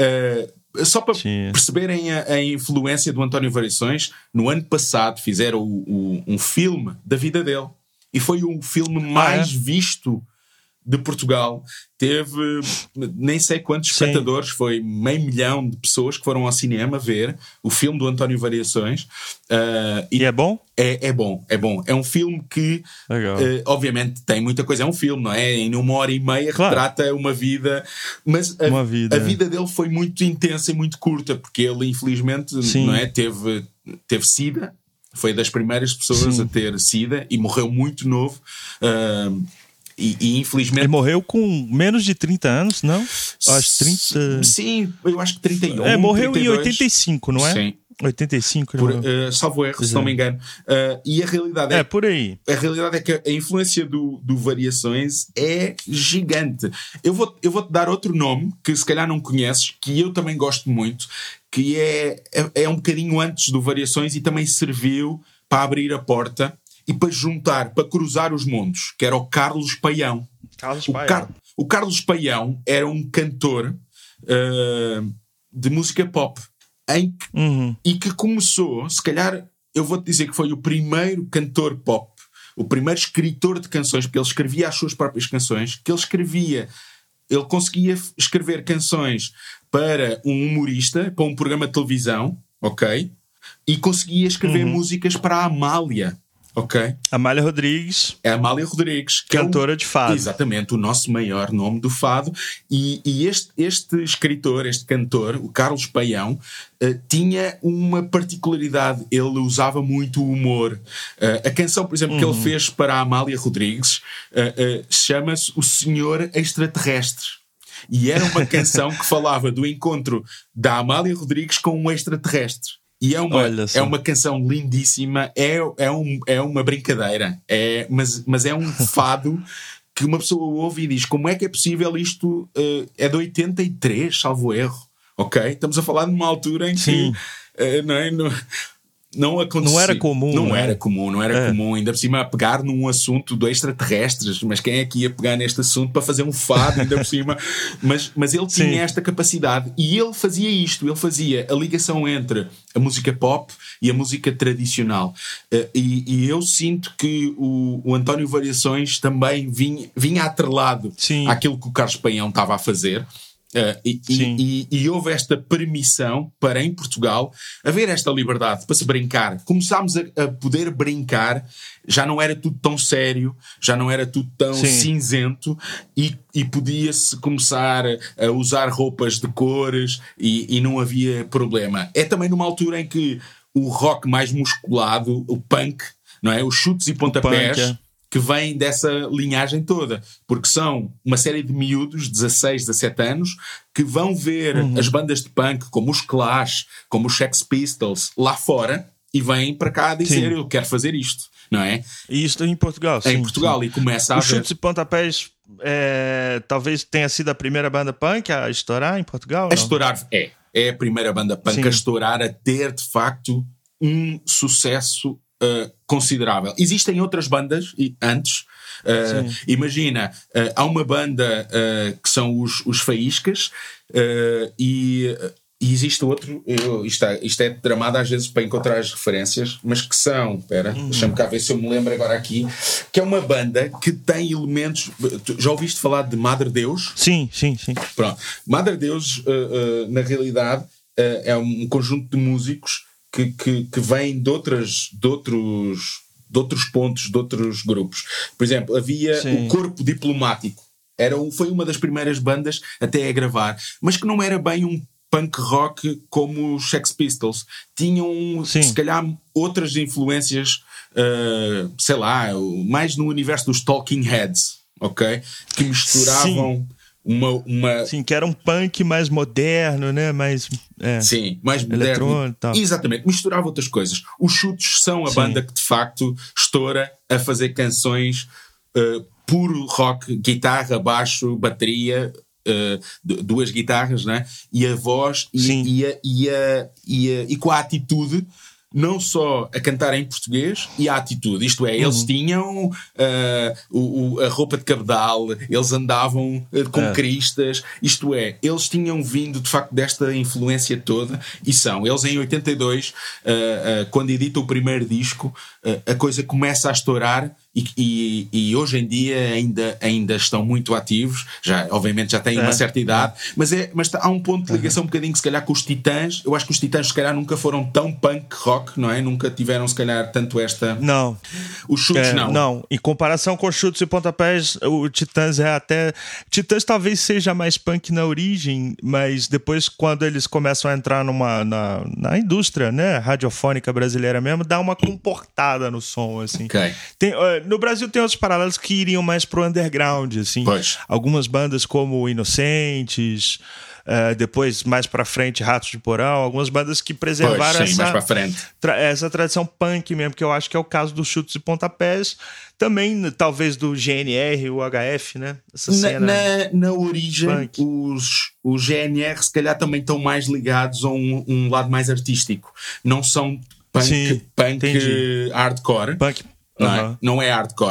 Uh, só para Sim. perceberem a, a influência do António Variações, no ano passado fizeram o, o, um filme da vida dele. E foi o filme mais ah, é? visto de Portugal. Teve nem sei quantos Sim. espectadores, foi meio milhão de pessoas que foram ao cinema ver o filme do António Variações. Uh, e, e é bom? É, é bom, é bom. É um filme que, uh, obviamente, tem muita coisa. É um filme, não é? Em uma hora e meia claro. retrata uma vida. Mas a, uma vida. a vida dele foi muito intensa e muito curta, porque ele, infelizmente, Sim. não é? Teve, teve SIDA. Foi das primeiras pessoas Sim. a ter SIDA e morreu muito novo. Uh, E, e infelizmente... Ele morreu com menos de trinta anos, não? Acho trinta... Sim, eu acho que trinta e um. É, morreu trinta e dois. Em oitenta e cinco, não é? Sim. oitenta e cinco. Por, uh, salvo erro, se não me engano. Uh, e a realidade é... É, por aí. A realidade é que a influência do, do Variações é gigante. Eu vou, eu vou-te dar outro nome, que se calhar não conheces, que eu também gosto muito, que é, é, é um bocadinho antes do Variações e também serviu para abrir a porta e para juntar, para cruzar os mundos, que era o Carlos Paião. Carlos o, Paião. Car- o Carlos Paião era um cantor uh, de música pop. em que, uhum. e que começou, se calhar, eu vou-te dizer que foi o primeiro cantor pop, o primeiro escritor de canções, porque ele escrevia as suas próprias canções, que ele escrevia, ele conseguia escrever canções para um humorista, para um programa de televisão, ok? E conseguia escrever uhum. músicas para a Amália. Ok. Amália Rodrigues. É a Amália Rodrigues. Cantora é o, de fado. Exatamente, o nosso maior nome do fado. E, e este, este escritor, este cantor, o Carlos Paião, uh, tinha uma particularidade. Ele usava muito o humor. Uh, a canção, por exemplo, uhum. que ele fez para a Amália Rodrigues uh, uh, chama-se O Senhor Extraterrestre. E era uma canção que falava do encontro da Amália Rodrigues com um extraterrestre. E é uma, é uma canção lindíssima, é, é, um, é uma brincadeira, é, mas, mas é um fado que uma pessoa ouve e diz: como é que é possível isto? Uh, é de oitenta e três, salvo erro, ok? Estamos a falar de uma altura em que uh, não, é, não, não acontecia. Não era comum. Não né? era comum, não era é. comum. Ainda por cima a pegar num assunto de extraterrestres, mas quem é que ia pegar neste assunto para fazer um fado ainda por cima? Mas, mas ele tinha Sim. esta capacidade e ele fazia isto, ele fazia a ligação entre a música pop e a música tradicional. Uh, e, e eu sinto que o, o António Variações também vinha, vinha atrelado Sim. àquilo que o Carlos Paião estava a fazer. Uh, e, e, e, e houve esta permissão para, em Portugal, haver esta liberdade para se brincar. Começámos a, a poder brincar, já não era tudo tão sério, já não era tudo tão Sim. cinzento, e, e podia-se começar a usar roupas de cores e, e não havia problema. É também numa altura em que o rock mais musculado, o punk, não é? Os chutes e pontapés, punk, é. que vêm dessa linhagem toda, porque são uma série de miúdos, dezasseis, dezassete anos, que vão ver uhum. as bandas de punk, como os Clash, como os Sex Pistols, lá fora, e vêm para cá a dizer: sim. eu quero fazer isto, não é? E isto em Portugal, sim. Em Portugal, sim. E começa a Os haver... chutes e pontapés é, talvez tenha sido a primeira banda punk a estourar em Portugal? A não? estourar, é. É a primeira banda punk sim. a estourar, a ter, de facto, um sucesso Uh, considerável. Existem outras bandas e, antes. Uh, imagina, uh, há uma banda uh, que são os, os Faíscas uh, e, e existe outro. Eu, isto, é, isto é tramado às vezes para encontrar as referências, mas que são. Espera, hum. deixa-me cá ver se eu me lembro agora aqui. Que é uma banda que tem elementos. Já ouviste falar de Madre Deus? Sim, sim, sim. Pronto. Madre Deus, uh, uh, na realidade, uh, é um conjunto de músicos Que, que, que vêm de, outras, de, outros, de outros pontos, de outros grupos. Por exemplo, havia Sim. o Corpo Diplomático. Era, foi uma das primeiras bandas até a gravar, mas que não era bem um punk rock como os Sex Pistols. Tinham, Sim. se calhar, outras influências, uh, sei lá, mais no universo dos Talking Heads, ok? Que misturavam... Sim. Uma, uma... Sim, que era um punk mais moderno, né? Mais, é, Sim, mais moderno. Tal. Exatamente, misturava outras coisas. Os Chutes são a Sim. banda que de facto estoura a fazer canções uh, puro rock, guitarra, baixo, bateria, uh, duas guitarras, né? E a voz e, e, a, e, a, e, a, e com a atitude. Não só a cantar em português e a atitude, isto é, eles uhum. tinham uh, o, o, a roupa de cabedal, eles andavam uh, com é. cristas, isto é, eles tinham vindo de facto desta influência toda e são, eles em oitenta e dois, uh, uh, quando editam o primeiro disco, uh, a coisa começa a estourar e, e, e hoje em dia ainda, ainda estão muito ativos, já, obviamente já têm é. uma certa idade, é. mas, é, mas há um ponto de ligação um bocadinho, se calhar, com os Titãs. Eu acho que os Titãs, se calhar, nunca foram tão punk rock, não é? Nunca tiveram, se calhar, tanto esta... Não. Os Chutes, é, não. Não. Em comparação com os Chutes e Pontapés, o Titãs é até... Titãs talvez seja mais punk na origem, mas depois, quando eles começam a entrar numa, na, na indústria, né, radiofônica brasileira mesmo, dá uma comportada no som, assim. Ok. Tem... Uh, No Brasil tem outros paralelos que iriam mais pro underground, assim. Pois. Algumas bandas como Inocentes, uh, depois mais pra frente Ratos de Porão, algumas bandas que preservaram pois, sim, essa, mais pra frente. Tra- essa tradição punk mesmo, que eu acho que é o caso dos Chutes e Pontapés, também talvez do G N R, o H F, né? Essa na, cena na, na origem, os, os G N R se calhar também estão mais ligados a um, um lado mais artístico. Não são punk, sim, punk hardcore. Punk Não, uhum. é? não é hardcore.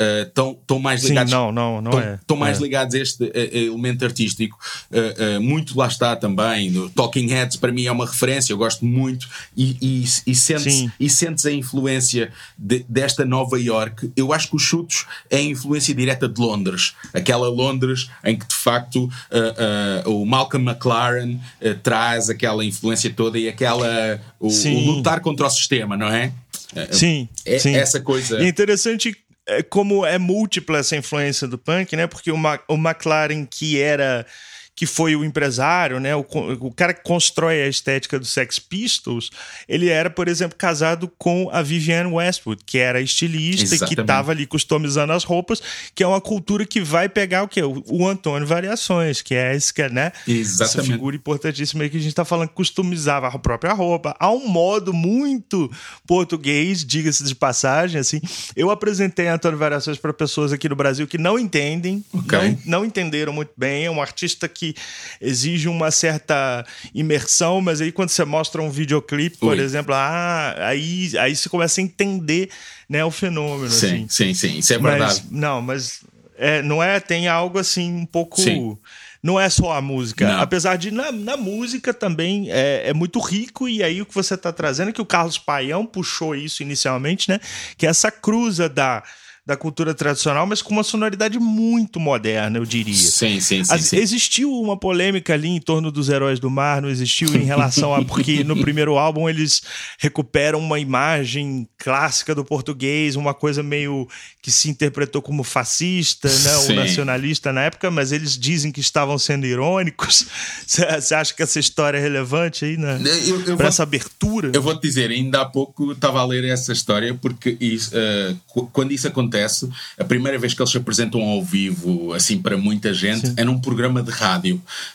estão uh, mais ligados. Sim, não, não, não tão, é. Estão mais é. ligados a este uh, elemento artístico. Uh, uh, muito lá está também. No Talking Heads, para mim, é uma referência, eu gosto muito. E, e, e, sentes, e sentes a influência de, desta Nova York. Eu acho que os Chutos é a influência direta de Londres. Aquela Londres em que, de facto, uh, uh, o Malcolm McLaren uh, traz aquela influência toda e aquela. O, o lutar contra o sistema, não é? Sim, é, sim. Essa coisa. E é interessante como é múltipla essa influência do punk, né? Porque o, Ma- o McLaren, que era... que foi o empresário, né, o, o cara que constrói a estética do Sex Pistols, ele era, por exemplo, casado com a Vivienne Westwood, que era estilista. Exatamente. E que estava ali customizando as roupas, que é uma cultura que vai pegar o quê? O, o Antônio Variações, que é esse, né? Exatamente. Essa figura importantíssima aí que a gente está falando, que customizava a própria roupa. Há um modo muito português, diga-se de passagem, assim. Eu apresentei Antônio Variações para pessoas aqui no Brasil que não entendem, okay. não, não entenderam muito bem. É um artista que exige uma certa imersão, mas aí quando você mostra um videoclipe, por Oi. exemplo, ah, aí, aí você começa a entender, né, o fenômeno. Sim, assim. sim, sim, isso é mas, verdade. Não, mas é, não é, tem algo assim um pouco... Sim. Não é só a música, não. apesar de na, na música também é, é muito rico, e aí o que você está trazendo é que o Carlos Paião puxou isso inicialmente, né? Que é essa cruza da... da cultura tradicional, mas com uma sonoridade muito moderna, eu diria. Sim, sim, sim, As, sim. Existiu uma polêmica ali em torno dos Heróis do Mar, não existiu em relação a... Porque no primeiro álbum eles recuperam uma imagem clássica do português, uma coisa meio que se interpretou como fascista, né, ou nacionalista na época, mas eles dizem que estavam sendo irônicos. Você acha que essa história é relevante aí, né? Para essa abertura? Eu vou te dizer, ainda há pouco estava a ler essa história, porque isso, uh, quando isso acontece, a primeira vez que eles se apresentam ao vivo, assim, para muita gente, Sim. é num programa de rádio.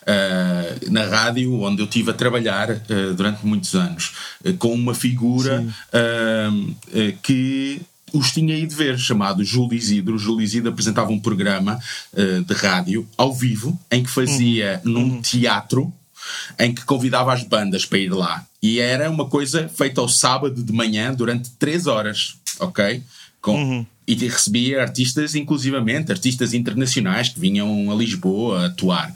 Uh, na rádio, onde eu estive a trabalhar uh, durante muitos anos, uh, com uma figura uh, uh, que os tinha ido ver, chamado Júlio Isidro. O Júlio Isidro apresentava um programa uh, de rádio, ao vivo, em que fazia uhum. num uhum. teatro, em que convidava as bandas para ir lá. E era uma coisa feita ao sábado de manhã, durante três horas, ok? Com... Uhum. E recebia artistas, inclusivamente, artistas internacionais que vinham a Lisboa atuar.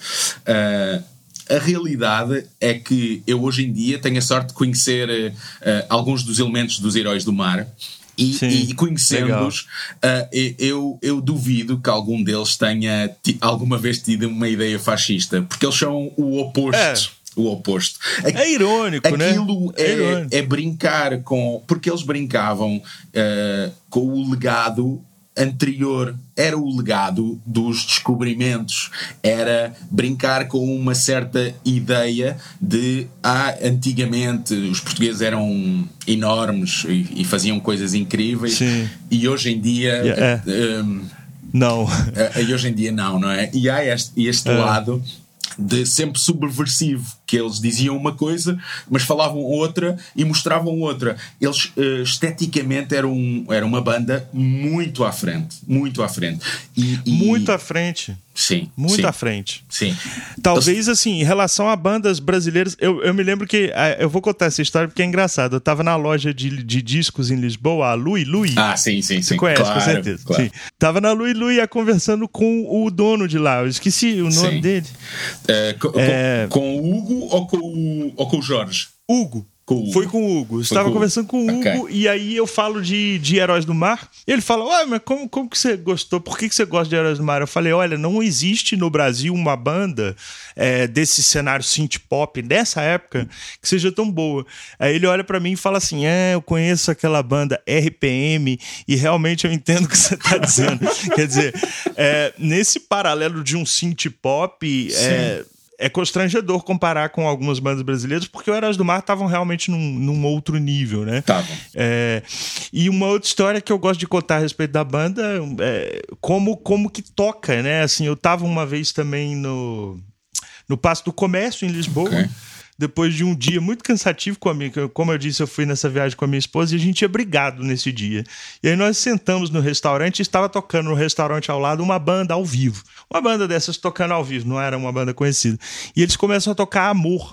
Uh, a realidade é que eu hoje em dia tenho a sorte de conhecer uh, alguns dos elementos dos Heróis do Mar. E, e conhecendo-os, uh, eu, eu duvido que algum deles tenha t- alguma vez tido uma ideia fascista, porque eles são o oposto. É. O oposto. É irônico, Aquilo né? Aquilo é, é, irônico. é brincar com... Porque eles brincavam uh, com o legado anterior. Era o legado dos descobrimentos. Era brincar com uma certa ideia de... Ah, antigamente os portugueses eram enormes e, e faziam coisas incríveis. Sim. E hoje em dia... Yeah, é. um, não. Uh, e hoje em dia não, não é? E há este, este é. lado... de sempre subversivo, que eles diziam uma coisa, mas falavam outra e mostravam outra. Eles uh, esteticamente eram, eram uma banda muito à frente, muito à frente. E, e... Muito à frente. Sim. Muito sim, à frente. Sim. Talvez, assim, em relação a bandas brasileiras, eu, eu me lembro que... Eu vou contar essa história porque é engraçado. Eu tava na loja de, de discos em Lisboa, a Lui Lui. Ah, sim, sim, sim. Você conhece, claro, com certeza. Claro. Sim. Tava na Lui Lui conversando com o dono de lá. Eu esqueci o nome sim. dele. É, com, é... com o Hugo ou com o, ou com o Jorge? Hugo. Com Foi com o Hugo. Estava conversando com o Hugo, okay. E aí eu falo de, de Heróis do Mar. E ele fala, ué, mas como, como que você gostou? Por que, que você gosta de Heróis do Mar? Eu falei, olha, não existe no Brasil uma banda é, desse cenário synth-pop, dessa época, que seja tão boa. Aí ele olha pra mim e fala assim, é, eu conheço aquela banda R P M e realmente eu entendo o que você tá dizendo. Quer dizer, é, nesse paralelo de um synth-pop... É, É constrangedor comparar com algumas bandas brasileiras, porque o Heróis do Mar estavam realmente num, num outro nível, né? Estavam. É, e uma outra história que eu gosto de contar a respeito da banda é como, como que toca, né? Assim, eu estava uma vez também no, no Paço do Comércio, em Lisboa, okay. Depois de um dia muito cansativo com a minha, como eu disse, eu fui nessa viagem com a minha esposa e a gente tinha brigado nesse dia. E aí nós sentamos no restaurante e estava tocando no restaurante ao lado uma banda ao vivo. Uma banda dessas tocando ao vivo, não era uma banda conhecida. E eles começam a tocar Amor,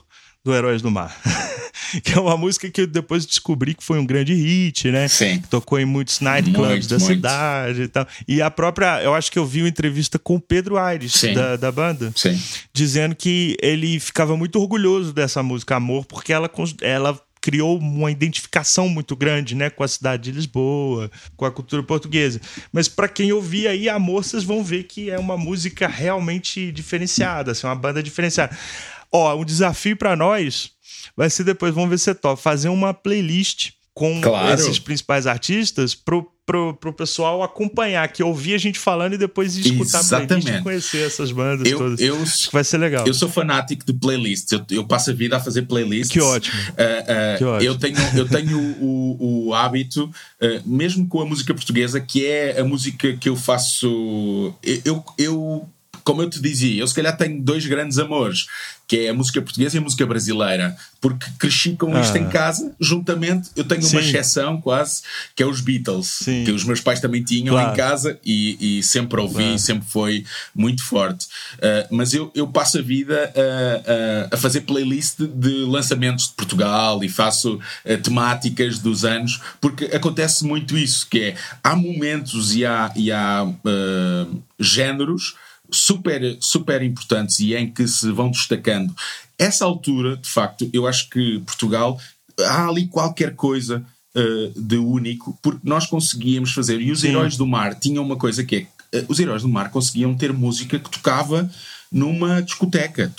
do Heróis do Mar. Que é uma música que eu depois descobri que foi um grande hit, né? Sim. Que tocou em muitos nightclubs da muito. cidade e tal. E a própria, eu acho que eu vi uma entrevista com o Pedro Aires, da, da banda, Sim. dizendo que ele ficava muito orgulhoso dessa música Amor, porque ela, ela criou uma identificação muito grande, né, com a cidade de Lisboa, com a cultura portuguesa. Mas para quem ouvir aí Amor, vocês vão ver que é uma música realmente diferenciada, assim, uma banda diferenciada. Ó, um desafio para nós vai ser depois, vamos ver se é top, fazer uma playlist com claro. esses principais artistas pro, pro, pro pessoal acompanhar, que ouvir a gente falando e depois escutar Exatamente. a playlist e conhecer essas bandas eu, todas. Eu, Acho que vai ser legal. Eu sou fanático de playlists, eu, eu passo a vida a fazer playlists. Que ótimo. Uh, uh, que ótimo. Eu tenho, eu tenho o, o hábito, uh, mesmo com a música portuguesa, que é a música que eu faço... Eu... eu Como eu te dizia, eu se calhar tenho dois grandes amores, que é a música portuguesa e a música brasileira, porque cresci com isto ah. em casa, juntamente. Eu tenho Sim. uma exceção quase, que é os Beatles, Sim. que os meus pais também tinham claro. em casa e, e sempre ouvi, claro. sempre foi muito forte. Uh, mas eu, eu passo a vida a, a, a fazer playlist de lançamentos de Portugal e faço uh, temáticas dos anos, porque acontece muito isso, que é, há momentos e há, e há uh, géneros super, super importantes e em que se vão destacando. Essa altura, de facto, eu acho que Portugal, há ali qualquer coisa uh, de único, porque nós conseguíamos fazer, e os Sim. Heróis do Mar tinham uma coisa que é, uh, os Heróis do Mar conseguiam ter música que tocava numa discoteca,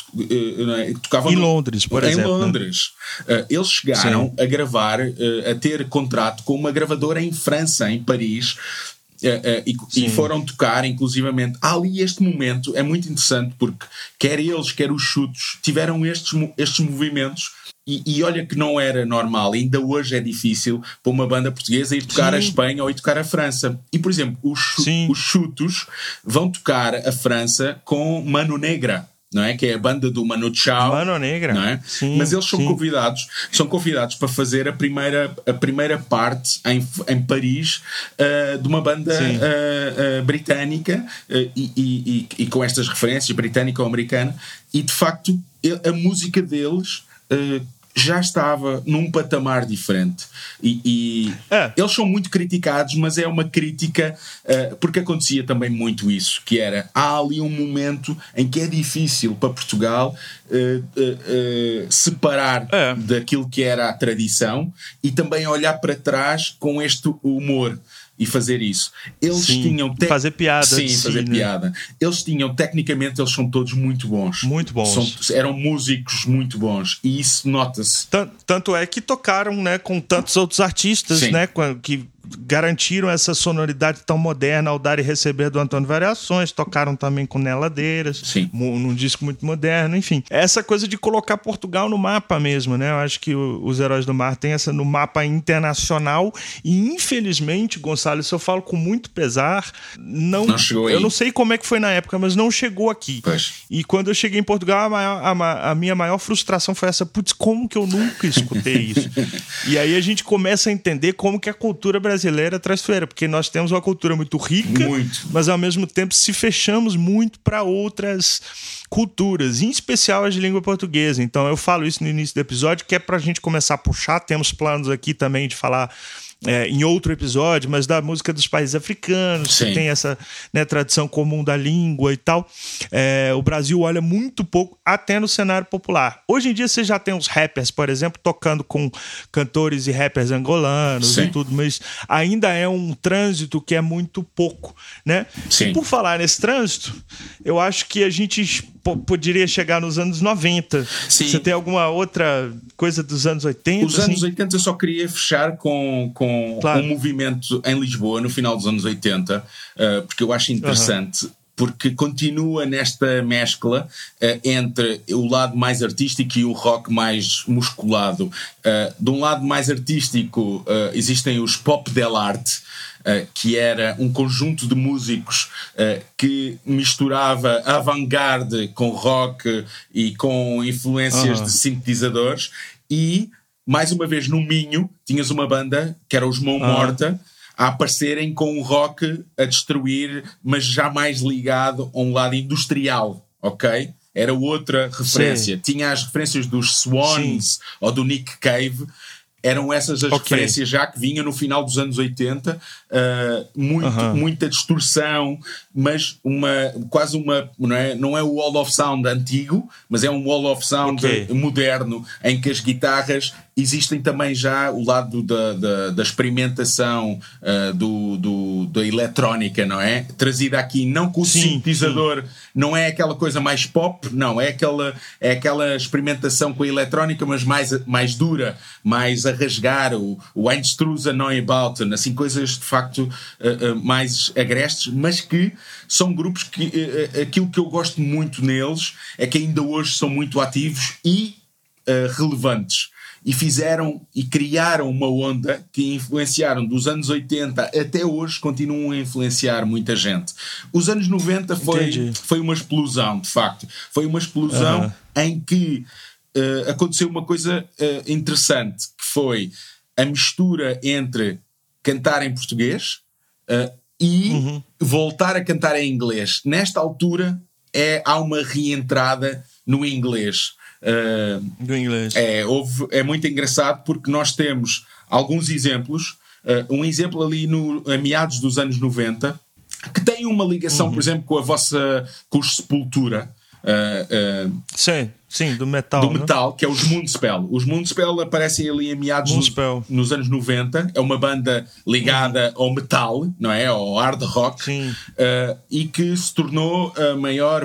uh, tocava em no, Londres, por em exemplo. Em Londres. Uh, eles chegaram Sim. a gravar, uh, a ter contrato com uma gravadora em França, em Paris. Uh, uh, e, e foram tocar inclusivamente. Há ali este momento, é muito interessante, porque quer eles, quer os Chutos tiveram estes, estes movimentos e, e olha que não era normal, ainda hoje é difícil para uma banda portuguesa ir tocar Sim. a Espanha ou ir tocar a França. E por exemplo, os, os Chutos vão tocar a França com Mano Negra, não é? Que é a banda do Manu Chao, Mano Negra, não é? Sim, mas eles são sim. convidados são convidados para fazer a primeira, a primeira parte em, em Paris uh, de uma banda uh, uh, britânica uh, e, e, e com estas referências britânica ou americana, e de facto a música deles uh, já estava num patamar diferente e, e é. eles são muito criticados, mas é uma crítica uh, porque acontecia também muito isso, que era, há ali um momento em que é difícil para Portugal uh, uh, uh, separar é. daquilo que era a tradição e também olhar para trás com este humor e fazer isso. Eles Sim, tinham... Te... Fazer piada. Sim, fazer sim, piada. Né? Eles tinham, tecnicamente, eles são todos muito bons. Muito bons. São, eram músicos muito bons. E isso nota-se. Tanto, tanto é que tocaram, né, com tantos outros artistas, Sim. né, que garantiram essa sonoridade tão moderna ao dar e receber do Antônio Variações, tocaram também com Neladeiras, Sim. num disco muito moderno, enfim. Essa coisa de colocar Portugal no mapa mesmo, né? Eu acho que o, os Heróis do Mar têm essa no mapa internacional e, infelizmente, Gonçalo, isso eu falo com muito pesar, não, não chegou aí. Eu não sei como é que foi na época, mas não chegou aqui. Pois. E quando eu cheguei em Portugal, a, maior, a, a minha maior frustração foi essa, putz, como que eu nunca escutei isso? E aí a gente começa a entender como que a cultura brasileira brasileira é traiçoeira, porque nós temos uma cultura muito rica, muito. mas ao mesmo tempo se fechamos muito para outras culturas, em especial as de língua portuguesa. Então eu falo isso no início do episódio, que é para a gente começar a puxar, temos planos aqui também de falar É, em outro episódio, mas da música dos países africanos, Sim. que tem essa, né, tradição comum da língua e tal. É, o Brasil olha muito pouco até no cenário popular. Hoje em dia você já tem os rappers, por exemplo, tocando com cantores e rappers angolanos Sim. e tudo, mas ainda é um trânsito que é muito pouco, né? Sim. E por falar nesse trânsito, eu acho que a gente poderia chegar nos anos noventa. Sim. Você tem alguma outra coisa dos anos oitenta? Os assim? anos oitenta eu só queria fechar com, com claro. um movimento em Lisboa no final dos anos oitenta, uh, porque eu acho interessante, uhum. porque continua nesta mescla uh, entre o lado mais artístico e o rock mais musculado. Uh, de um lado mais artístico uh, existem os Pop dell'Arte, Uh, que era um conjunto de músicos uh, que misturava avant-garde com rock e com influências uhum. de sintetizadores, e, mais uma vez, no Minho, tinhas uma banda, que era os Mão uhum. Morta, a aparecerem com o rock a destruir, mas já mais ligado a um lado industrial, ok? era outra referência. Sim. Tinha as referências dos Swans Sim. ou do Nick Cave. Eram essas as okay. referências já que vinham no final dos anos oitenta, uh, muito, uh-huh. muita distorção, mas uma, quase uma, não é, não é o Wall of Sound antigo, mas é um Wall of Sound okay. moderno, em que as guitarras existem também já o lado da, da, da experimentação uh, do, do, da eletrónica, não é? Trazida aqui não com o sim, sintetizador, sim. não é aquela coisa mais pop, não, é aquela, é aquela experimentação com a eletrónica, mas mais, mais dura, mais a rasgar, o, o Einstruza Neubauten, assim, coisas de facto uh, uh, mais agrestes, mas que são grupos que uh, aquilo que eu gosto muito neles é que ainda hoje são muito ativos e uh, relevantes. E fizeram e criaram uma onda que influenciaram dos anos oitenta até hoje, continuam a influenciar muita gente. Os anos noventa foi, foi uma explosão, de facto. Foi uma explosão uhum. em que uh, aconteceu uma coisa uh, interessante, que foi a mistura entre cantar em português uh, e uhum. voltar a cantar em inglês. Nesta altura é, há uma reentrada no inglês. Uh, do inglês. É, houve, é muito engraçado porque nós temos alguns exemplos. Uh, um exemplo ali no, a meados dos anos noventa que tem uma ligação, uhum. por exemplo, com a vossa com os Sepultura. Uh, uh, sim, sim, do metal. Do metal, que é os Moonspell. Os Moonspell aparecem ali em meados no, nos anos noventa. É uma banda ligada uhum. ao metal, não é? Ao hard rock. Sim. Uh, e que se tornou a maior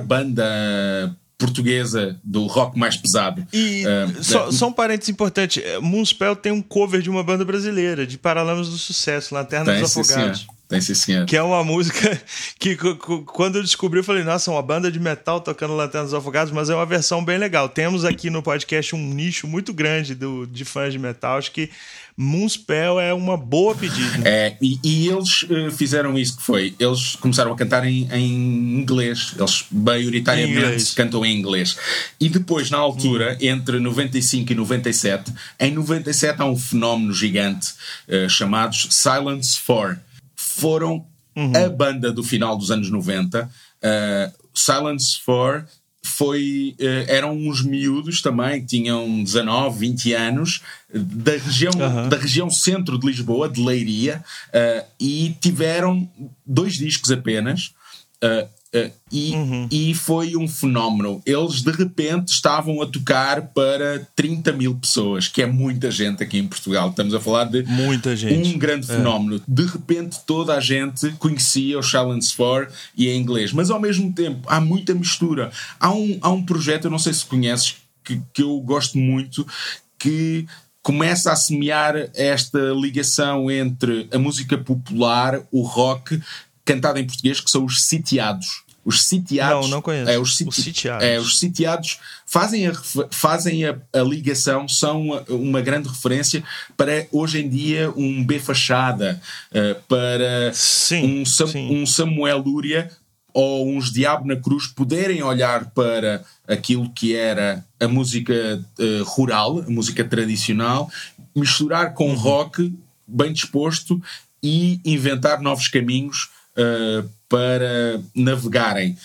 banda portuguesa do rock mais pesado. E uh, só, da... só um parênteses importante, Moonspell tem um cover de uma banda brasileira, de Paralamas do Sucesso, Lanterna dos Afogados. Senhor. Tem sim, senhor. Que é uma música que quando eu descobri eu falei, nossa, uma banda de metal tocando Lanterna dos Afogados, mas é uma versão bem legal. Temos aqui no podcast um nicho muito grande do, de fãs de metal, acho que Moonspell é uma boa pedida. É, e, e eles uh, fizeram isso que foi, eles começaram a cantar em, em inglês, eles maioritariamente inglês. cantam em inglês. E depois, na altura, hum. entre noventa e cinco e noventa e sete, em noventa e sete há um fenómeno gigante uh, chamados Silence four. Foram uhum. a banda do final dos anos noventa. Uh, Silence four foi, uh, eram uns miúdos também, que tinham dezanove, vinte anos, da região, uhum. da região centro de Lisboa, de Leiria, uh, e tiveram dois discos apenas. Uh, Uh, e, uhum. e foi um fenómeno. Eles de repente estavam a tocar para trinta mil pessoas, que é muita gente aqui em Portugal. Estamos a falar de muita gente. um grande fenómeno. É. De repente toda a gente conhecia o Silence four e em inglês, mas ao mesmo tempo há muita mistura. Há um, há um projeto, eu não sei se conheces, que, que eu gosto muito, que começa a semear esta ligação entre a música popular, o rock cantado em português, que são os sitiados. Os sitiados. Não, não conheço. É, os, siti- os sitiados. É, os sitiados fazem, a, fazem a, a ligação, são uma grande referência para, hoje em dia, um B Fachada, uh, para sim, um, Sam, sim. um Samuel Lúria ou uns Diabo na Cruz poderem olhar para aquilo que era a música uh, rural, a música tradicional, misturar com uhum. rock bem disposto e inventar novos caminhos Uh, para navegarem.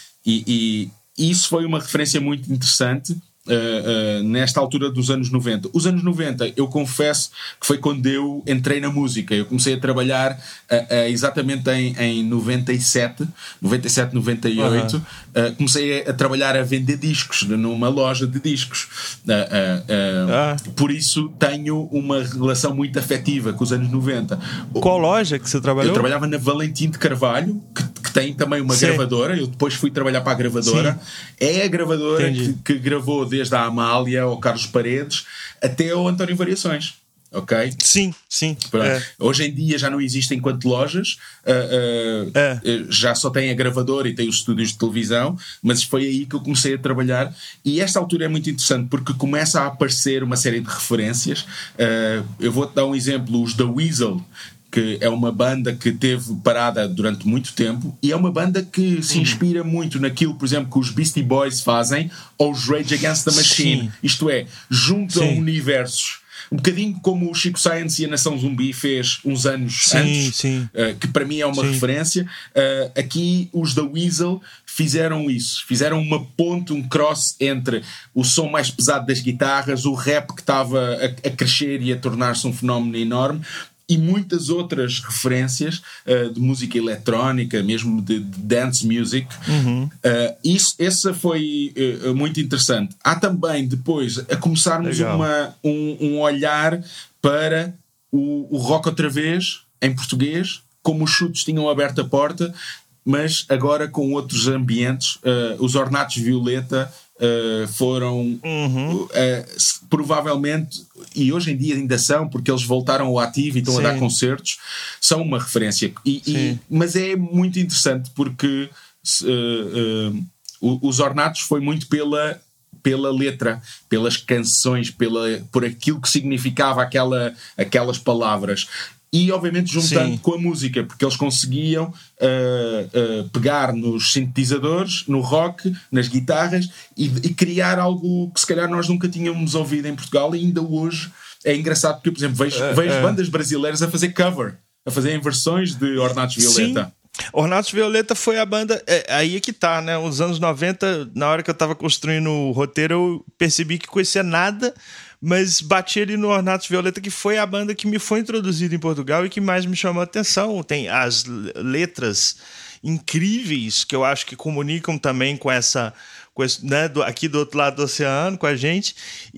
E, e isso foi uma referência muito interessante uh, uh, nesta altura dos anos noventa. Os anos noventa, eu confesso que foi quando eu entrei na música. Eu comecei a trabalhar uh, uh, exatamente em, em noventa e sete, noventa e sete, noventa e oito. Uhum. Uh, comecei a, a trabalhar a vender discos numa loja de discos. Uh, uh, uh, ah. Por isso tenho uma relação muito afetiva com os anos noventa. Qual loja que você trabalhou? Eu trabalhava na Valentim de Carvalho, que, que tem também uma Sim. gravadora. Eu depois fui trabalhar para a gravadora. Sim. É a gravadora que, que gravou desde a Amália ao Carlos Paredes até ao António Variações. Ok? Sim, sim. É. Hoje em dia já não existem enquanto lojas, uh, uh, é. uh, já só tem a gravadora e tem os estúdios de televisão, mas foi aí que eu comecei a trabalhar. E esta altura é muito interessante porque começa a aparecer uma série de referências. Uh, eu vou-te dar um exemplo: os The Weasel, que é uma banda que teve parada durante muito tempo e é uma banda que se inspira uhum. muito naquilo, por exemplo, que os Beastie Boys fazem ou os Rage Against the Machine. Sim. Isto é, juntam Sim. universos. Um bocadinho como o Chico Science e a Nação Zumbi fez uns anos sim, antes, sim. Uh, que para mim é uma sim. referência. Uh, aqui os The Weasel fizeram isso, fizeram uma ponte, um cross entre o som mais pesado das guitarras, o rap que estava a, a crescer e a tornar-se um fenómeno enorme, e muitas outras referências uh, de música eletrónica, mesmo de, de dance music. Uhum. Uh, isso, essa foi uh, muito interessante. Há também depois a começarmos uma, um, um olhar para o, o rock outra vez, em português, como os Chutes tinham aberto a porta, mas agora com outros ambientes. Uh, os Ornatos Violeta Uh, foram uhum. uh, provavelmente, e hoje em dia ainda são, porque eles voltaram ao ativo e estão Sim. a dar concertos, são uma referência. E, e, mas é muito interessante porque uh, uh, os Ornatos foi muito pela, pela letra, pelas canções, pela, por aquilo que significava aquela, aquelas palavras. E obviamente juntando Sim. com a música, porque eles conseguiam uh, uh, pegar nos sintetizadores, no rock, nas guitarras e, e criar algo que se calhar nós nunca tínhamos ouvido em Portugal. E ainda hoje é engraçado porque, por exemplo, vejo, uh, vejo uh. bandas brasileiras a fazer cover, a fazer versões de Ornatos Violeta. Sim. Ornatos Violeta foi a banda, é, aí é que tá, né? Os anos noventa, na hora que eu tava construindo o roteiro, eu percebi que conhecia nada, mas bati ali no Ornatos Violeta, que foi a banda que me foi introduzida em Portugal e que mais me chamou a atenção. Tem as letras incríveis que eu acho que comunicam também com essa... Né, do, aqui do outro lado do oceano com a gente,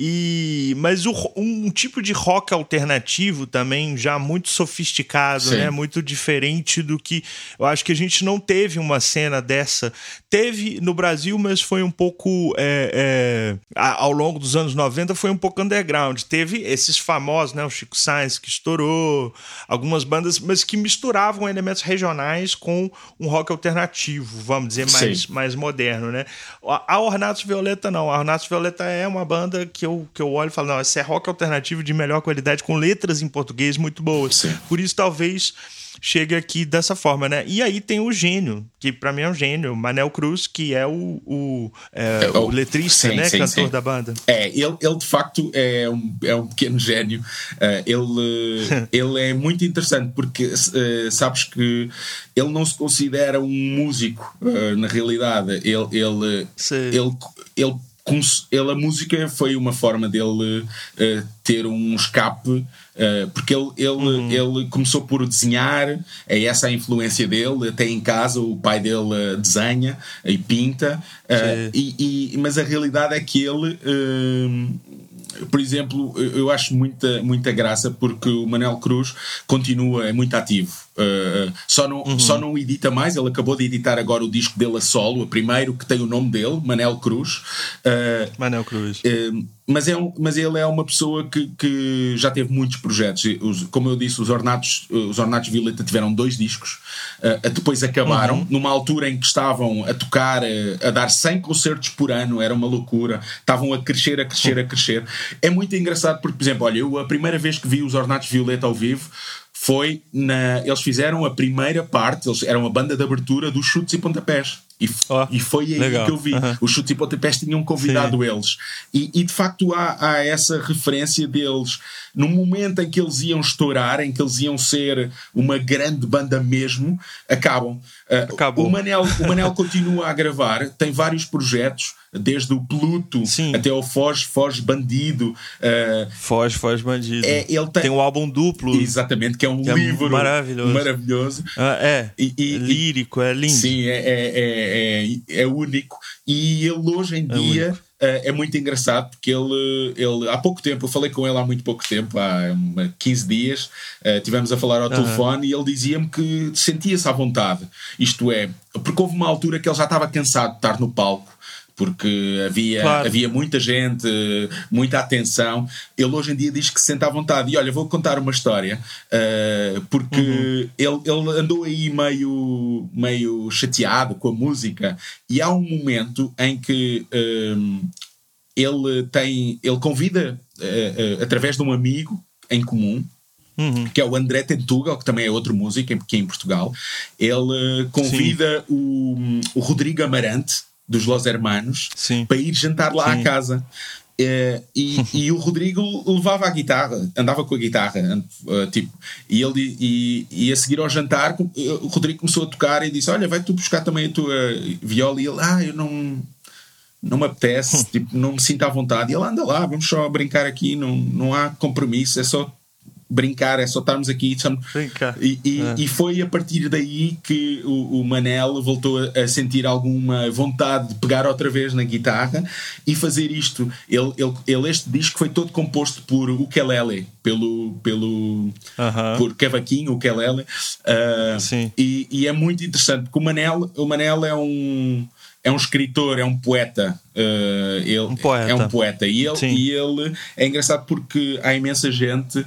e, mas o, um tipo de rock alternativo também já muito sofisticado, né, muito diferente do que eu acho que a gente não teve uma cena dessa. Teve no Brasil, mas foi um pouco é, é, ao longo dos anos noventa foi um pouco underground. Teve esses famosos, né, o Chico Sainz que estourou, algumas bandas, mas que misturavam elementos regionais com um rock alternativo, vamos dizer, mais, mais moderno, né? A Ornatos Violeta não. A Ornatos Violeta é uma banda que eu, que eu olho e falo, não, esse é rock alternativo de melhor qualidade, com letras em português muito boas. Sim. Por isso talvez chegue aqui dessa forma, né? E aí tem o gênio, que pra mim é um gênio, Manel Cruz, que é o, o, é, é, o, o letrista, sim, né? Sim, cantor sim. da banda. É, ele, ele de facto é um, é um pequeno gênio. Uh, ele, ele é muito interessante porque uh, sabes que ele não se considera um músico, uh, na realidade. Ele, ele, ele, ele, ele, a música foi uma forma dele uh, ter um escape. Uh, porque ele, ele, uhum. ele começou por desenhar, é essa a influência dele, até em casa o pai dele uh, desenha e pinta, uh, e, e, mas a realidade é que ele, uh, por exemplo, eu acho muita, muita graça porque o Manel Cruz continua, é muito ativo. Uh, só, não, uhum. só não edita mais. Ele acabou de editar agora o disco dele a solo, o primeiro que tem o nome dele, Manel Cruz. Uh, Manel Cruz. Uh, mas, é um, mas ele é uma pessoa que, que já teve muitos projetos. Os, como eu disse, os Ornatos, os Ornatos Violeta tiveram dois discos, uh, depois acabaram, uhum. numa altura em que estavam a tocar, uh, a dar cem concertos por ano, era uma loucura. Estavam a crescer, a crescer, a crescer. É muito engraçado porque, por exemplo, olha, eu a primeira vez que vi os Ornatos Violeta ao vivo foi na... Eles fizeram a primeira parte, eles eram a banda de abertura dos Chutes e Pontapés. E, oh, e foi aí legal. Que eu vi. Uhum. Os Chutes e Pontapés tinham convidado Sim. eles. E, e de facto há, há essa referência deles. No momento em que eles iam estourar, em que eles iam ser uma grande banda mesmo, acabam. Uh, o Manel, o Manel continua a gravar, tem vários projetos, desde o Pluto Sim. até o Foz, Foz Bandido. Uh, Foz, Foz Bandido. É, ele tem, tem um álbum duplo. Exatamente, que é um que livro é maravilhoso. maravilhoso. Ah, é, e, e, lírico, é lindo. Sim, é, é, é, é único. E ele hoje em é dia... Único. Uh, é muito engraçado porque ele, ele há pouco tempo, eu falei com ele há muito pouco tempo, há quinze dias, uh, tivemos a falar ao uhum. telefone e ele dizia-me que sentia-se à vontade. Isto é, porque houve uma altura que ele já estava cansado de estar no palco, porque havia, claro. havia muita gente, muita atenção. Ele hoje em dia diz que se sente à vontade. E olha, vou contar uma história, uh, porque uhum. ele, ele andou aí meio, meio chateado com a música, e há um momento em que um, ele tem, ele convida uh, uh, através de um amigo em comum, Uhum. que é o André Tentugal, que também é outro músico aqui em Portugal. Ele uh, convida o, o Rodrigo Amarante dos Los Hermanos Sim. para ir jantar lá Sim. à casa. Uh, e, e o Rodrigo levava a guitarra, andava com a guitarra, uh, tipo, e ele e, e a seguir ao jantar, o Rodrigo começou a tocar e disse: olha, vai tu buscar também a tua viola. E ele: ah, eu não, não me apetece, tipo, não me sinto à vontade. E ele: anda lá, vamos só brincar aqui, não, não há compromisso, é só brincar, é só estarmos aqui. Brincar. E, e, é. e foi a partir daí que o, o Manel voltou a, a sentir alguma vontade de pegar outra vez na guitarra e fazer isto. Ele, ele, ele este disco foi todo composto por ukulele, pelo, pelo uh-huh. por cavaquinho, ukulele. Uh, Sim. E, e é muito interessante porque o Manel, o Manel é um é um escritor, é um poeta. Uh, ele um poeta. É um poeta. E ele, e ele é engraçado porque há imensa gente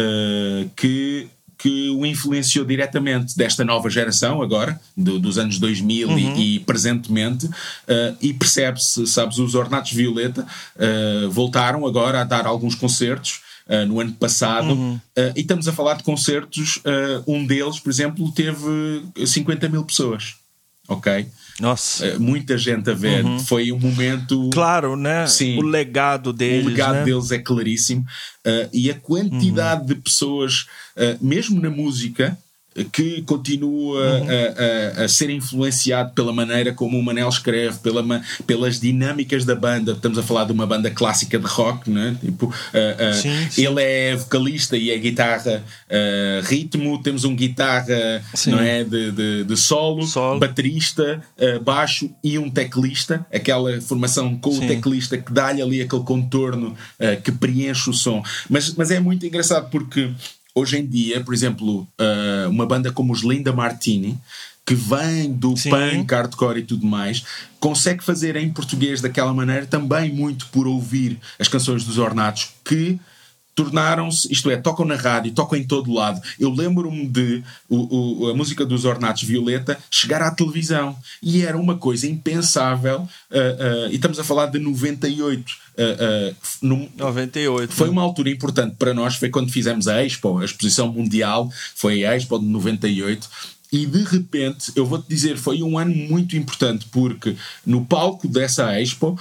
uh, que, que o influenciou diretamente desta nova geração agora, do, dos anos dois mil uhum. e, e presentemente, uh, e percebe-se, sabes, os Ornatos Violeta uh, voltaram agora a dar alguns concertos. Uh, no ano passado, uhum. uh, e estamos a falar de concertos. Uh, um deles, por exemplo, teve cinquenta mil pessoas. Ok? Nossa. Uh, muita gente a ver. Uhum. Foi um momento. Claro, né? Sim, o legado deles. O legado né? deles é claríssimo. Uh, e a quantidade uhum. de pessoas, uh, mesmo na música, que continua uhum. a, a, a ser influenciado pela maneira como o Manel escreve, pela, pelas dinâmicas da banda. Estamos a falar de uma banda clássica de rock, né? Tipo, uh, uh, sim, sim. ele é vocalista e é guitarra uh, ritmo, temos um guitarra não é, de, de, de solo, solo, baterista, uh, baixo e um teclista, aquela formação com sim. o teclista que dá-lhe ali aquele contorno uh, que preenche o som. Mas, mas é muito engraçado porque hoje em dia, por exemplo, uh, uma banda como os Linda Martini, que vem do Sim. punk, hardcore e tudo mais, consegue fazer em português daquela maneira também muito por ouvir as canções dos Ornatos, que tornaram-se, isto é, tocam na rádio, tocam em todo lado. Eu lembro-me de o, o, a música dos Ornatos Violeta chegar à televisão e era uma coisa impensável, uh, uh, e estamos a falar de noventa e oito. Uh, uh, no, noventa e oito foi uma altura importante para nós, foi quando fizemos a Expo, a exposição mundial, foi a Expo de noventa e oito. E de repente, eu vou-te dizer, foi um ano muito importante, porque no palco dessa Expo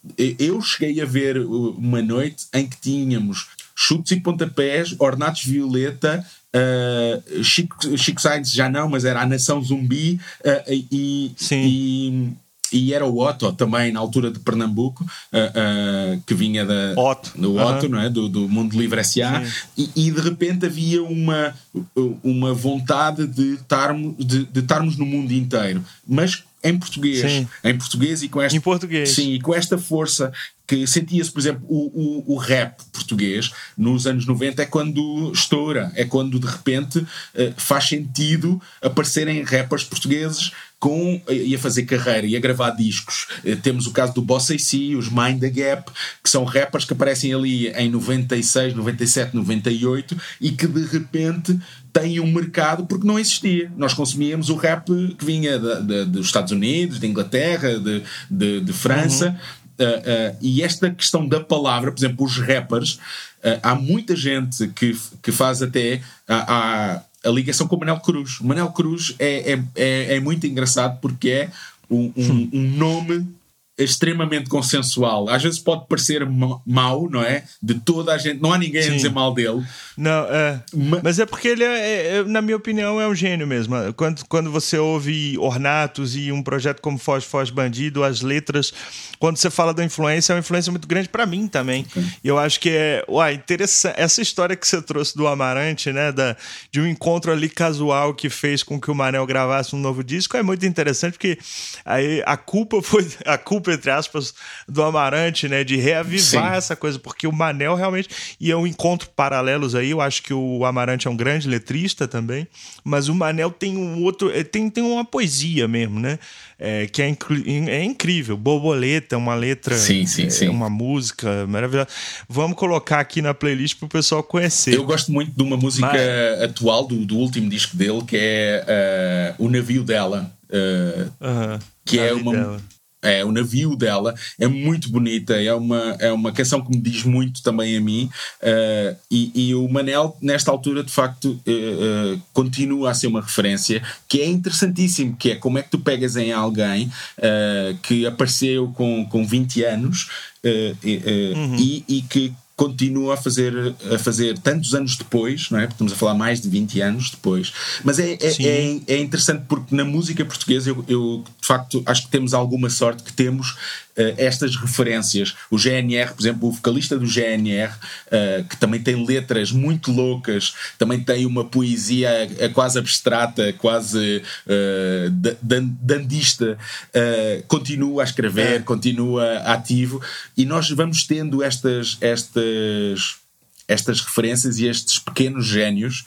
eu cheguei a ver uma noite em que tínhamos Chutes e Pontapés, Ornatos Violeta, uh, Chico, Chico Sainz já não, mas era a Nação Zumbi, uh, e, e, e era o Otto também, na altura de Pernambuco, uh, uh, que vinha da, Otto. do Otto, uhum. não é? do, do Mundo Livre S A, e, e de repente havia uma, uma vontade de estarmos, de, de estarmos no mundo inteiro, mas em português, sim. em português e com esta, em português. Sim, e com esta força que sentia-se, por exemplo, o, o, o rap português nos anos noventa é quando estoura, é quando de repente uh, faz sentido aparecerem rappers portugueses com, e a fazer carreira e a gravar discos. Uh, temos o caso do Bossa e Si, os Mind the Gap, que são rappers que aparecem ali em noventa e seis, noventa e sete, noventa e oito e que de repente têm um mercado porque não existia. Nós consumíamos o rap que vinha de, de, dos Estados Unidos, de Inglaterra, de, de, de França. Uhum. Uh, uh, e esta questão da palavra, por exemplo, os rappers, uh, há muita gente que, que faz até a, a, a ligação com o Manel Cruz. O Manel Cruz é, é, é, é muito engraçado porque é um, um, um nome extremamente consensual. Às vezes pode parecer mau, não é? De toda a gente, não há ninguém Sim. a dizer mal dele. Não, é. Mas, mas é porque ele é, é, na minha opinião, é um gênio mesmo. Quando, quando você ouve Ornatos e um projeto como Foz, Foz Bandido, as letras, quando você fala da influência, é uma influência muito grande para mim também. Okay. Eu acho que é, uai, interessante. Essa história que você trouxe do Amarante, né, da, de um encontro ali casual que fez com que o Manel gravasse um novo disco, é muito interessante, porque aí a culpa foi a culpa entre aspas, do Amarante, né, de reavivar Sim. essa coisa, porque o Manel realmente, e eu encontro paralelos aí, eu acho que o Amarante é um grande letrista também, mas o Manel tem um outro, tem, tem uma poesia mesmo, né, é, que é, inc- é incrível, Borboleta, uma letra, sim, sim, é, sim. uma música maravilhosa. Vamos colocar aqui na playlist pro pessoal conhecer. Eu gosto muito de uma música mas... atual, do, do último disco dele, que é uh, O Navio Dela, uh, uh-huh. que Navio é uma... dela. é o navio dela, é muito bonita, é uma, é uma canção que me diz muito também a mim, uh, e, e o Manel nesta altura de facto uh, uh, continua a ser uma referência que é interessantíssimo, que é como é que tu pegas em alguém uh, que apareceu com, com vinte anos uh, uh, uhum. e, e que continua a fazer, a fazer tantos anos depois, não é? Porque estamos a falar mais de vinte anos depois, mas é, é, é, é interessante porque na música portuguesa eu, eu de facto acho que temos alguma sorte que temos uh, estas referências. O G N R, por exemplo, o vocalista do G N R, uh, que também tem letras muito loucas, também tem uma poesia quase abstrata, quase uh, dandista, uh, continua a escrever, é. continua ativo, e nós vamos tendo estas, estas estas referências e estes pequenos génios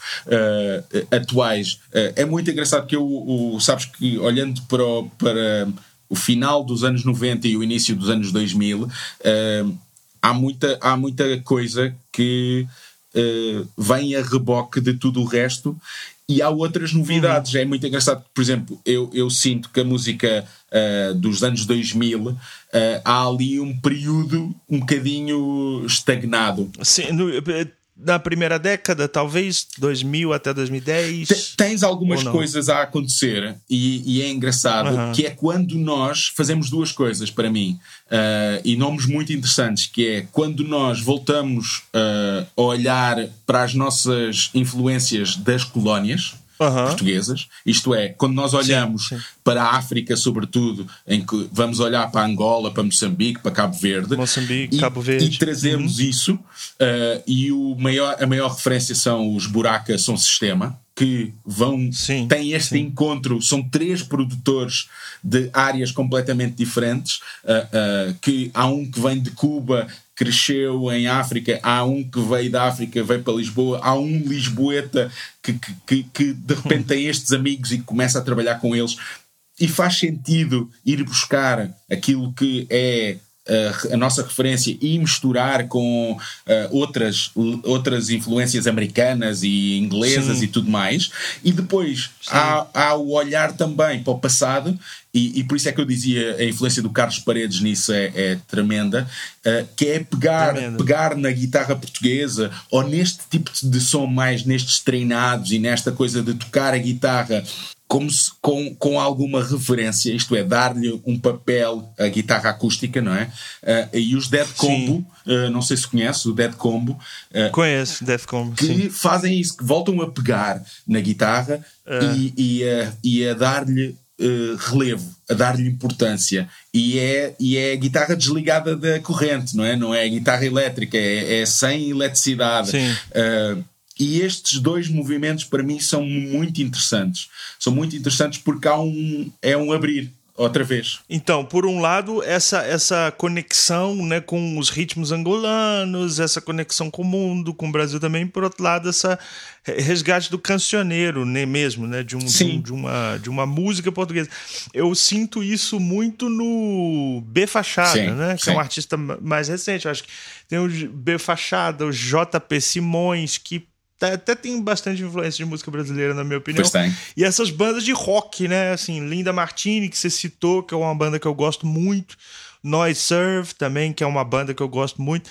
uh, atuais. Uh, é muito engraçado que eu, o, sabes que olhando para o, para o final dos anos noventa e o início dos anos dois mil, uh, há, muita, há muita coisa que uh, vem a reboque de tudo o resto. E há outras novidades. Uhum. É muito engraçado que, por exemplo, eu, eu sinto que a música uh, dos anos dois mil, uh, há ali um período um bocadinho estagnado. Sim, no, na primeira década, talvez, dois mil até dois mil e dez. T- tens algumas coisas a acontecer e, e é engraçado, uhum. que é quando nós fazemos duas coisas, para mim, uh, e nomes muito interessantes, que é quando nós voltamos uh, a olhar para as nossas influências das colónias uhum. portuguesas, isto é, quando nós olhamos sim, sim. para a África, sobretudo, em que vamos olhar para Angola, para Moçambique, para Cabo Verde, Moçambique, e, Cabo Verde. e trazemos uhum. isso, uh, e o maior, a maior referência são os Buraca Som Sistema, que vão, sim, têm este sim. encontro, são três produtores de áreas completamente diferentes, uh, uh, que há um que vem de Cuba, cresceu em África, há um que veio da África, veio para Lisboa, há um lisboeta que, que, que, que de repente tem estes amigos e começa a trabalhar com eles, e faz sentido ir buscar aquilo que é a, a nossa referência e misturar com uh, outras, outras influências americanas e inglesas. Sim. E tudo mais, e depois há, há o olhar também para o passado. E, e por isso é que eu dizia, a influência do Carlos Paredes nisso é, é tremenda, uh, que é pegar, pegar na guitarra portuguesa, ou neste tipo de som mais nestes treinados e nesta coisa de tocar a guitarra como se, com, com alguma referência, isto é, dar-lhe um papel à guitarra acústica, não é? Uh, e os Dead Combo, uh, não sei se conhece o Dead Combo. Uh, Conheço, Dead Combo, que sim. fazem isso, que voltam a pegar na guitarra uh. e, e, a, e a dar-lhe Uh, relevo, a dar-lhe importância, e é, e é a guitarra desligada da corrente, não é? Não é a guitarra elétrica, é, é sem eletricidade. Uh, e estes dois movimentos para mim são muito interessantes, são muito interessantes porque há um, é um abrir outra vez. Então, por um lado, essa, essa conexão, né, com os ritmos angolanos, essa conexão com o mundo, com o Brasil também, por outro lado, essa resgate do cancioneiro, né, mesmo, né, de, um, de, um, de, uma, de uma música portuguesa. Eu sinto isso muito no B Fachada, sim, né, que sim. é um artista mais recente. Eu acho que tem o B Fachada, o J P Simões, que até tem bastante influência de música brasileira, na minha opinião. E essas bandas de rock, né? Assim, Linda Martini, que você citou, que é uma banda que eu gosto muito. Noise Serve também, que é uma banda que eu gosto muito.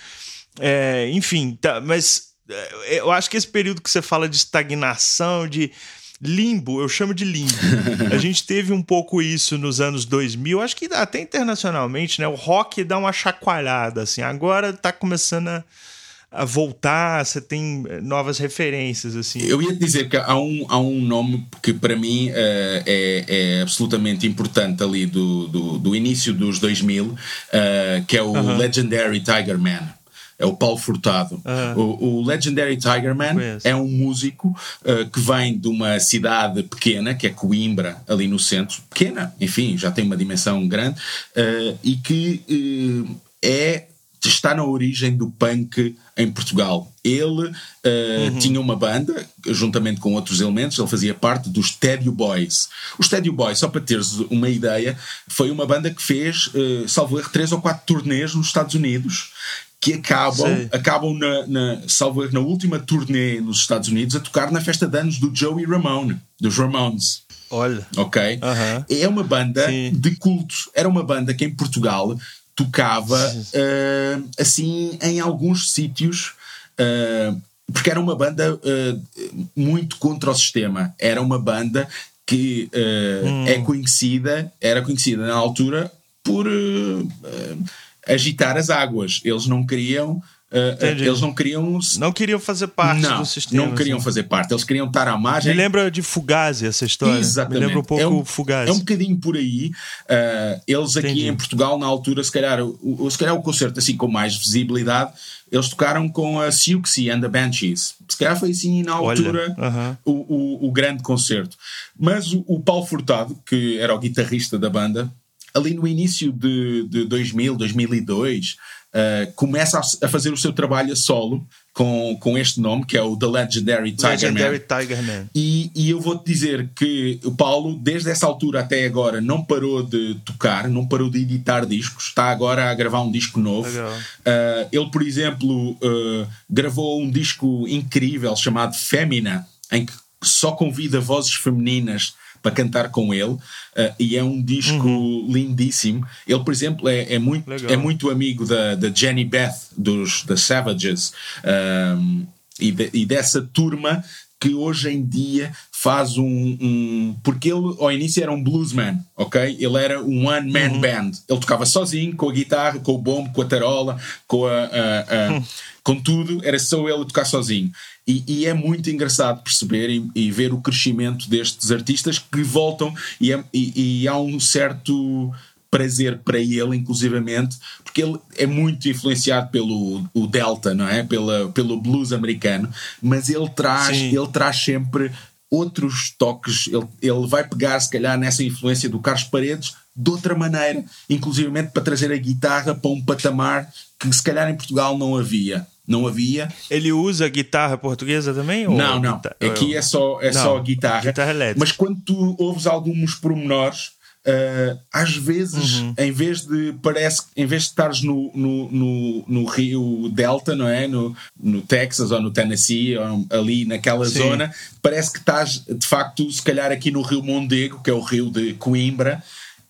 É, enfim, tá, mas eu acho que esse período que você fala de estagnação, de limbo, eu chamo de limbo. A gente teve um pouco isso nos anos dois mil, acho que até internacionalmente, né? O rock dá uma chacoalhada, assim. Agora tá começando a a voltar, você tem novas referências, assim. Eu ia dizer que há um, há um nome que para mim uh, é, é absolutamente importante ali do, do, do início dos dois mil, uh, que é o uh-huh. Legendary Tiger Man. É o Paulo Furtado. Uh-huh. O, o Legendary Tiger Man é um músico uh, que vem de uma cidade pequena, que é Coimbra, ali no centro. Pequena, enfim, já tem uma dimensão grande, uh, e que uh, é... está na origem do punk em Portugal. Ele uh, uhum. tinha uma banda, juntamente com outros elementos, ele fazia parte dos Tédio Boys. Os Tédio Boys, só para teres uma ideia, foi uma banda que fez, uh, salvo erro, três ou quatro turnês nos Estados Unidos, que acabam, acabam na, na, salvo erro, na última turnê nos Estados Unidos, a tocar na festa de anos do Joey Ramone, dos Ramones. Olha. Ok? Uh-huh. É uma banda Sim. de cultos. Era uma banda que em Portugal tocava uh, assim em alguns sítios, uh, porque era uma banda uh, muito contra o sistema. Era uma banda que uh, hum. é conhecida, era conhecida na altura por uh, uh, agitar as águas. Eles não queriam Uh, eles não queriam não queriam fazer parte não, do sistema. Não queriam assim. fazer parte, eles queriam estar à margem. Me lembra de Fugazi essa história. Exatamente. Me lembra um pouco é um, Fugazi. É um bocadinho por aí. Uh, eles aqui Entendi. Em Portugal, na altura, se calhar o, se calhar o concerto assim com mais visibilidade, eles tocaram com a Siouxsie and the Banshees. Se calhar foi assim na altura uh-huh. o, o, o grande concerto. Mas o, o Paulo Furtado, que era o guitarrista da banda, ali no início de, de dois mil, dois mil e dois, Uh, começa a, a fazer o seu trabalho a solo com, com este nome, que é o The Legendary Tiger Legendary Man. Tiger Man. E, e eu vou-te dizer que o Paulo, desde essa altura até agora, não parou de tocar, não parou de editar discos, está agora a gravar um disco novo. Uh, ele, por exemplo, uh, gravou um disco incrível chamado Fémina, em que só convida vozes femininas para cantar com ele, uh, e é um disco uhum. lindíssimo. Ele, por exemplo, é, é, muito, é muito amigo da, da Jenny Beth, dos The Savages, um, e, de, e dessa turma que hoje em dia faz um, um... Porque ele, ao início, era um bluesman, ok? Ele era um one-man uhum. band. Ele tocava sozinho, com a guitarra, com o bombo, com a tarola, com, a, a, a, uhum. com tudo. Era só ele a tocar sozinho. E, e é muito engraçado perceber e, e ver o crescimento destes artistas que voltam, e, é, e, e há um certo prazer para ele, inclusivamente, porque ele é muito influenciado pelo o Delta, não é? Pela, pelo blues americano, mas ele traz, ele traz sempre outros toques. Ele, ele vai pegar, se calhar, nessa influência do Carlos Paredes de outra maneira, inclusivamente para trazer a guitarra para um patamar que, se calhar, em Portugal não havia. Não havia. Ele usa guitarra portuguesa também? Ou não, não. Guitarra? Aqui é só, é não, só guitarra. guitarra elétrica. Mas quando tu ouves alguns pormenores, uh, às vezes, uhum. em vez de parece, em vez de estares no, no, no, no Rio Delta, não é? No, no Texas ou no Tennessee, ou ali naquela Sim. zona, parece que estás, de facto, se calhar aqui no Rio Mondego, que é o rio de Coimbra,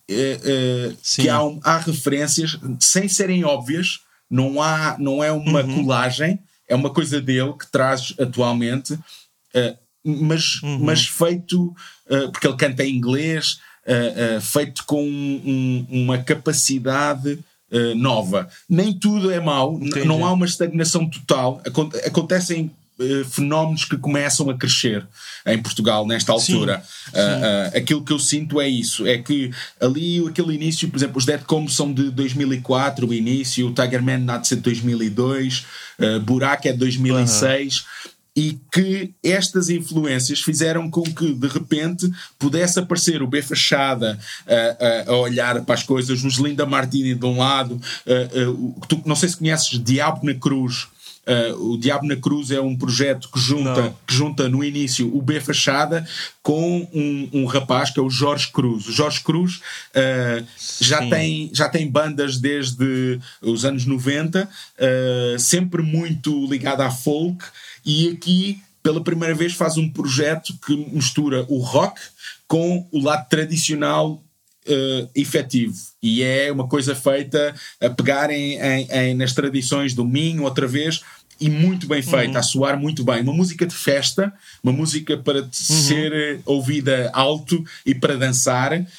uh, uh, que há, um, há referências, sem serem óbvias. Não, há, não é uma uhum. colagem, é uma coisa dele que traz atualmente, uh, mas, uhum. mas feito, uh, porque ele canta em inglês, uh, uh, feito com um, uma capacidade uh, nova. Nem tudo é mau, n- não há uma estagnação total. Acont- acontecem uh, fenómenos que começam a crescer em Portugal nesta altura. Sim. Sim. Uh, uh, aquilo que eu sinto é isso, é que ali aquele início, por exemplo, os Dead Combo são de dois mil e quatro, o início, o Tiger Man nasce de dois mil e dois, uh, Buraco é de dois mil e seis, uhum. e que estas influências fizeram com que de repente pudesse aparecer o B Fachada uh, uh, a olhar para as coisas, os Linda Martini de um lado, uh, uh, tu, não sei se conheces Diabo na Cruz. Uh, o Diabo na Cruz é um projeto que junta, que junta no início o B Fachada com um, um rapaz que é o Jorge Cruz. O Jorge Cruz uh, já, tem, já tem bandas desde os anos noventa, uh, sempre muito ligado à folk, e aqui pela primeira vez faz um projeto que mistura o rock com o lado tradicional Uh, efetivo, e é uma coisa feita a pegar em, em, em, nas tradições do Minho outra vez, e muito bem feita, uhum. a soar muito bem, uma música de festa, uma música para uhum. ser ouvida alto e para dançar, uh,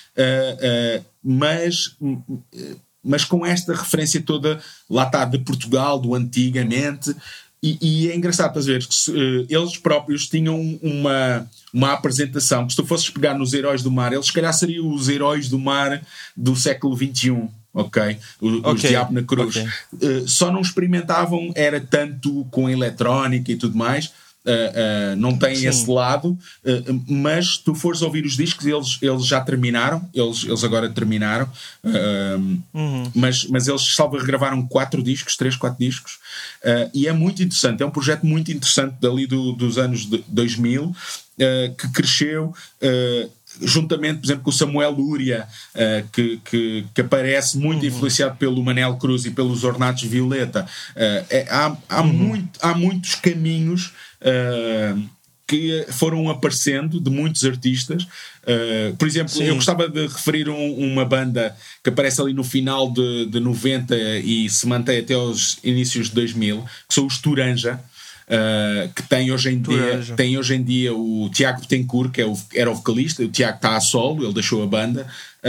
uh, mas, uh, mas com esta referência toda lá está de Portugal, do antigamente. E, e é engraçado, estás a ver, que uh, eles próprios tinham uma, uma apresentação que, se tu fosses pegar nos Heróis do Mar, eles se calhar seriam os Heróis do Mar do século vinte e um, ok? O, okay. Os Diabo na Cruz. Okay. Uh, só não experimentavam, era tanto com eletrónica e tudo mais. Uh, uh, não tem Sim. esse lado, uh, mas se tu fores ouvir os discos, eles, eles já terminaram, eles, eles agora terminaram, uh, uhum. mas, mas eles salvo regravaram quatro discos, três, quatro discos, uh, e é muito interessante, é um projeto muito interessante dali do, dos anos de dois mil, uh, que cresceu uh, juntamente, por exemplo, com o Samuel Lúria, uh, que, que, que aparece muito uhum. influenciado pelo Manel Cruz e pelos Ornatos Violeta. Uh, é, há, há, uhum. muito, há muitos caminhos Uh, que foram aparecendo de muitos artistas. Uh, por exemplo, Sim. eu gostava de referir um, uma banda que aparece ali no final de, de noventa e se mantém até aos inícios de dois mil, que são os Turanja. Uh, que tem hoje, em dia, tem hoje em dia o Tiago Betancourt, que é o, era o vocalista. O Tiago está a solo, ele deixou a banda.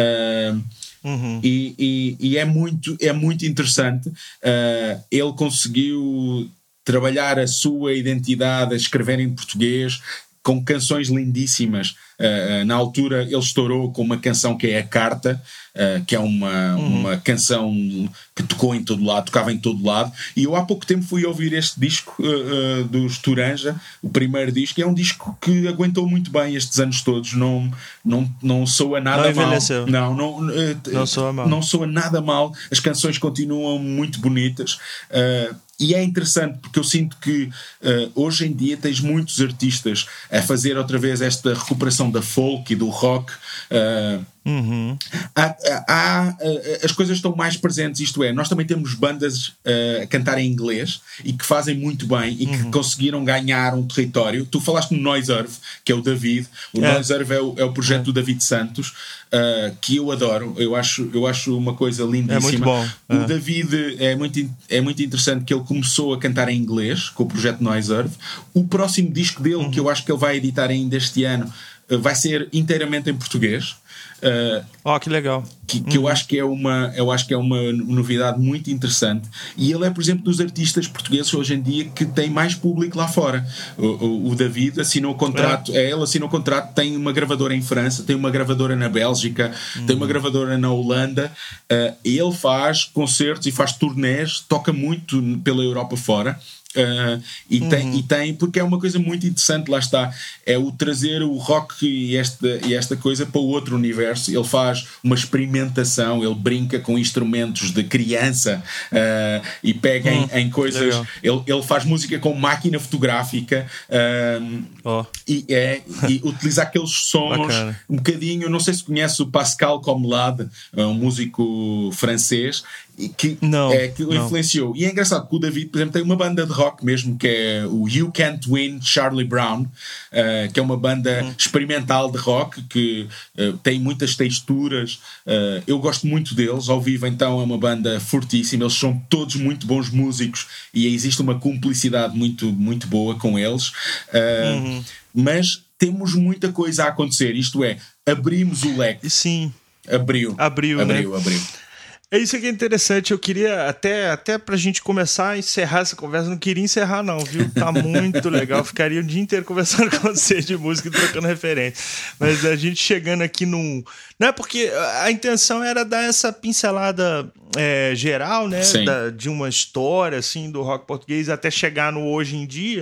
Uh, uhum. e, e, e é muito, é muito interessante. Uh, ele conseguiu trabalhar a sua identidade, a escrever em português, com canções lindíssimas. Uh, na altura ele estourou com uma canção que é A Carta, uh, que é uma, uhum. uma canção que tocou em todo lado, tocava em todo lado, e eu há pouco tempo fui ouvir este disco uh, uh, dos Turanja, o primeiro disco, e é um disco que aguentou muito bem estes anos todos, não, não, não soa nada não mal. Não, não, uh, não soa mal. Não soa nada mal, as canções continuam muito bonitas. Uh, E é interessante porque eu sinto que uh, hoje em dia tens muitos artistas a fazer outra vez esta recuperação da folk e do rock. Uh, uhum. há, há, uh, as coisas estão mais presentes, isto é, nós também temos bandas uh, a cantar em inglês e que fazem muito bem e que uhum. conseguiram ganhar um território. Tu falaste no Noise Earth, que é o David. O é. Noise Earth é o, é o projeto é. do David Santos, uh, que eu adoro. Eu acho, eu acho uma coisa lindíssima. É muito bom. O é. David é muito, é muito interessante que ele começou a cantar em inglês com o projeto Noise Earth. O próximo disco dele, uhum. que eu acho que ele vai editar ainda este ano, vai ser inteiramente em português. Uh, oh, que legal. Que, que uhum. eu acho que é uma eu acho que é uma novidade muito interessante. E ele é, por exemplo, dos artistas portugueses hoje em dia que tem mais público lá fora. O, o, o David assinou o contrato, é. É, ele assinou o contrato, tem uma gravadora em França, tem uma gravadora na Bélgica, uhum. tem uma gravadora na Holanda. Uh, ele faz concertos e faz turnés, toca muito pela Europa fora. Uh, e, uhum. tem, e tem, porque é uma coisa muito interessante, lá está, é o trazer o rock e esta, e esta coisa para o outro universo. Ele faz uma experimentação, ele brinca com instrumentos de criança uh, e pega uhum. em, em coisas, ele, ele faz música com máquina fotográfica uh, oh. e, é, e utiliza aqueles sons Bacana. um bocadinho, não sei se conhece o Pascal Comelade, um músico francês que, não, é, que o não. influenciou. E é engraçado que o David, por exemplo, tem uma banda de rock mesmo, que é o You Can't Win Charlie Brown, uh, que é uma banda uhum. experimental de rock que uh, tem muitas texturas. Uh, eu gosto muito deles. Ao vivo, então, é uma banda fortíssima. Eles são todos muito bons músicos e existe uma cumplicidade muito, muito boa com eles. Uh, uhum. Mas temos muita coisa a acontecer. Isto é, abrimos o leque. Sim. Abriu. Abriu, abriu, né? abriu. É isso que é interessante. Eu queria, até, até pra gente começar a encerrar essa conversa, não queria encerrar não, viu? Tá muito legal. Ficaria o dia inteiro conversando com você de música e trocando referência. Mas a gente chegando aqui num... Não é porque a intenção era dar essa pincelada é, geral, né? Da, de uma história, assim, do rock português até chegar no hoje em dia.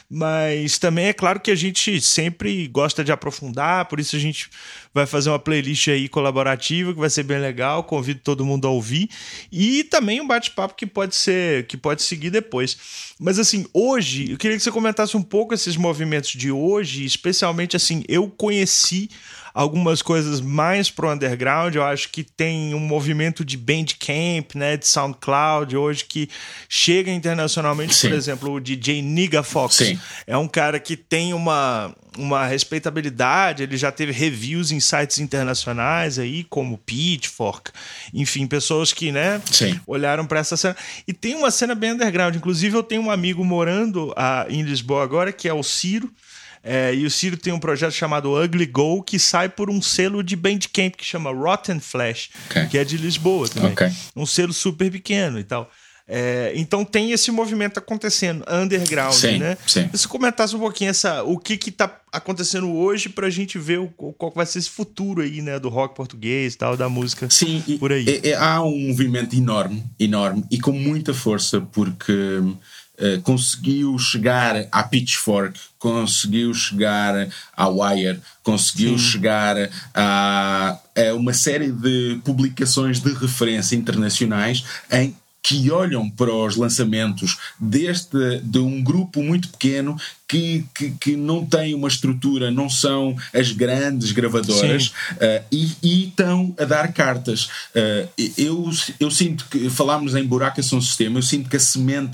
Mas também é claro que a gente sempre gosta de aprofundar, por isso a gente vai fazer uma playlist aí colaborativa que vai ser bem legal, convido todo mundo a ouvir, e também um bate-papo que pode ser, que pode seguir depois. Mas assim, hoje, eu queria que você comentasse um pouco esses movimentos de hoje, especialmente assim, eu conheci algumas coisas mais pro underground. Eu acho que tem um movimento de Bandcamp, né, de SoundCloud hoje que chega internacionalmente. Sim. Por exemplo, o D J Nigga Fox. Sim. É um cara que tem uma, uma respeitabilidade, ele já teve reviews em sites internacionais aí, como Pitchfork, enfim, pessoas que, né, Sim. olharam para essa cena. E tem uma cena bem underground. Inclusive, eu tenho um amigo morando a, em Lisboa agora, que é o Ciro. É, e o Ciro tem um projeto chamado Ugly Go, que sai por um selo de Bandcamp que chama Rotten Flesh, okay. que é de Lisboa também. Okay. Um selo super pequeno e tal. É, então tem esse movimento acontecendo, underground, sim, né? Sim. Se comentasse um pouquinho essa, o que que tá acontecendo hoje pra gente ver o, qual vai ser esse futuro aí, né? Do rock português e tal, da música sim, por aí. É, é, há um movimento enorme, enorme e com muita força, porque... Uh, conseguiu chegar à Pitchfork, conseguiu chegar à Wire, conseguiu Sim. chegar a, a uma série de publicações de referência internacionais em que olham para os lançamentos deste, de um grupo muito pequeno que, que, que não tem uma estrutura, não são as grandes gravadoras uh, e, e estão a dar cartas. Uh, eu, eu sinto que, falámos em Buraco Som Sistema, eu sinto que a semente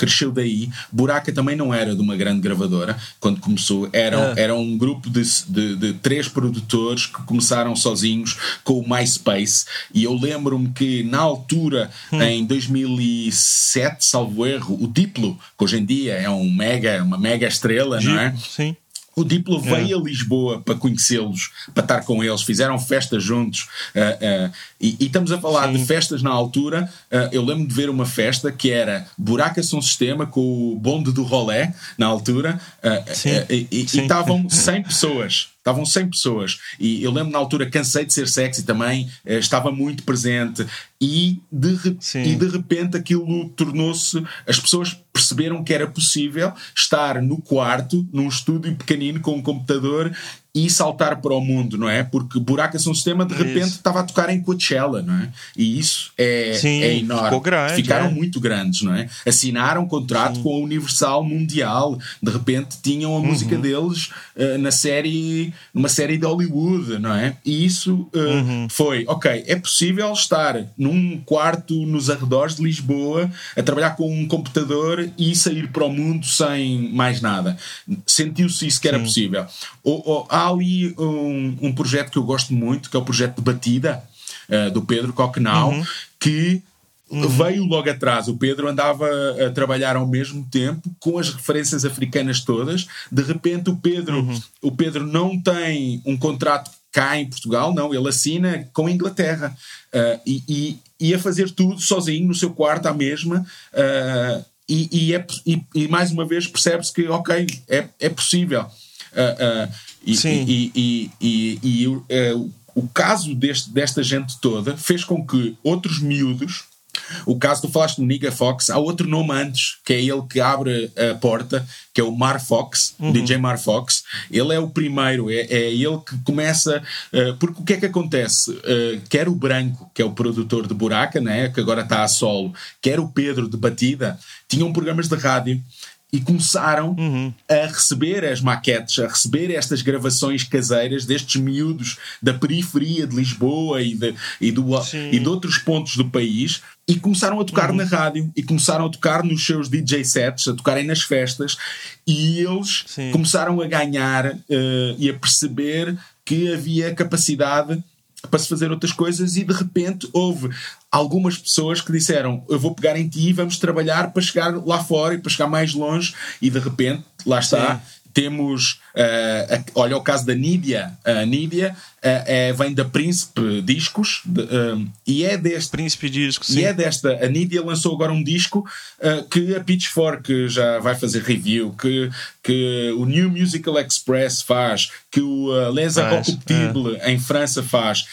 cresceu daí. Buraca também não era de uma grande gravadora quando começou, era, ah. era um grupo de, de, de três produtores que começaram sozinhos com o MySpace, e eu lembro-me que na altura, hum. em dois mil e sete, salvo erro, o Diplo, que hoje em dia é um mega, uma mega estrela, G- não é? Sim. O Diplo veio é. a Lisboa para conhecê-los, para estar com eles, fizeram festas juntos, uh, uh, e, e estamos a falar Sim. de festas na altura. Uh, eu lembro de ver uma festa que era Buraca Som Sistema com o bonde do Rolé, na altura, uh, uh, e estavam cem pessoas. Estavam cem pessoas, e eu lembro na altura Cansei de Ser Sexy também, eh, estava muito presente, e de, re- e de repente aquilo tornou-se, as pessoas perceberam que era possível estar no quarto, num estúdio pequenino com um computador e saltar para o mundo, não é? Porque Buraca Som Sistema de repente isso. estava a tocar em Coachella, não é? E isso é, Sim, é enorme. Ficou grande, Ficaram é. muito grandes, não é? Assinaram um contrato Sim. com a Universal Mundial, de repente tinham a uhum. música deles uh, na série, numa série de Hollywood, não é? E isso uh, uhum. foi, ok, é possível estar num quarto nos arredores de Lisboa a trabalhar com um computador e sair para o mundo sem mais nada. Sentiu-se isso que era Sim. possível. Ou, ou, há ali um, um projeto que eu gosto muito, que é o projeto de Batida, uh, do Pedro Coquenau, uhum. que uhum. veio logo atrás. O Pedro andava a trabalhar ao mesmo tempo com as referências africanas todas. De repente o Pedro, uhum. o Pedro não tem um contrato cá em Portugal, não, ele assina com a Inglaterra, uh, e, e ia fazer tudo sozinho no seu quarto à mesma, uh, e, e, é, e, e mais uma vez percebe-se que ok, é, é possível. Uh, uh, e, e, e, e, e, e uh, o caso deste, desta gente toda fez com que outros miúdos, o caso, tu falaste do Nigga Fox, há outro nome antes, que é ele que abre a porta, que é o Mar Fox, uhum. D J Mar Fox. Ele é o primeiro, é, é ele que começa, uh, porque o que é que acontece? Uh, quer o Branco, que é o produtor de Buraca, né, que agora está a solo, quer o Pedro de Batida, tinham programas de rádio e começaram uhum. a receber as maquetes, a receber estas gravações caseiras destes miúdos da periferia de Lisboa e de, e do, e de outros pontos do país, e começaram a tocar uhum. na rádio, e começaram a tocar nos seus D J sets, a tocarem nas festas, e eles Sim. começaram a ganhar uh, e a perceber que havia capacidade para se fazer outras coisas, e de repente houve algumas pessoas que disseram, eu vou pegar em ti e vamos trabalhar para chegar lá fora e para chegar mais longe, e de repente, lá está, Sim. temos, uh, a, olha o caso da Nídia, a Nídia uh, é, vem da Príncipe Discos, de, uh, e é deste Príncipe Discos, sim. E é desta, a Nídia lançou agora um disco uh, que a Pitchfork já vai fazer review, que, que o New Musical Express faz, que o uh, Les Incompatibles é. em França faz.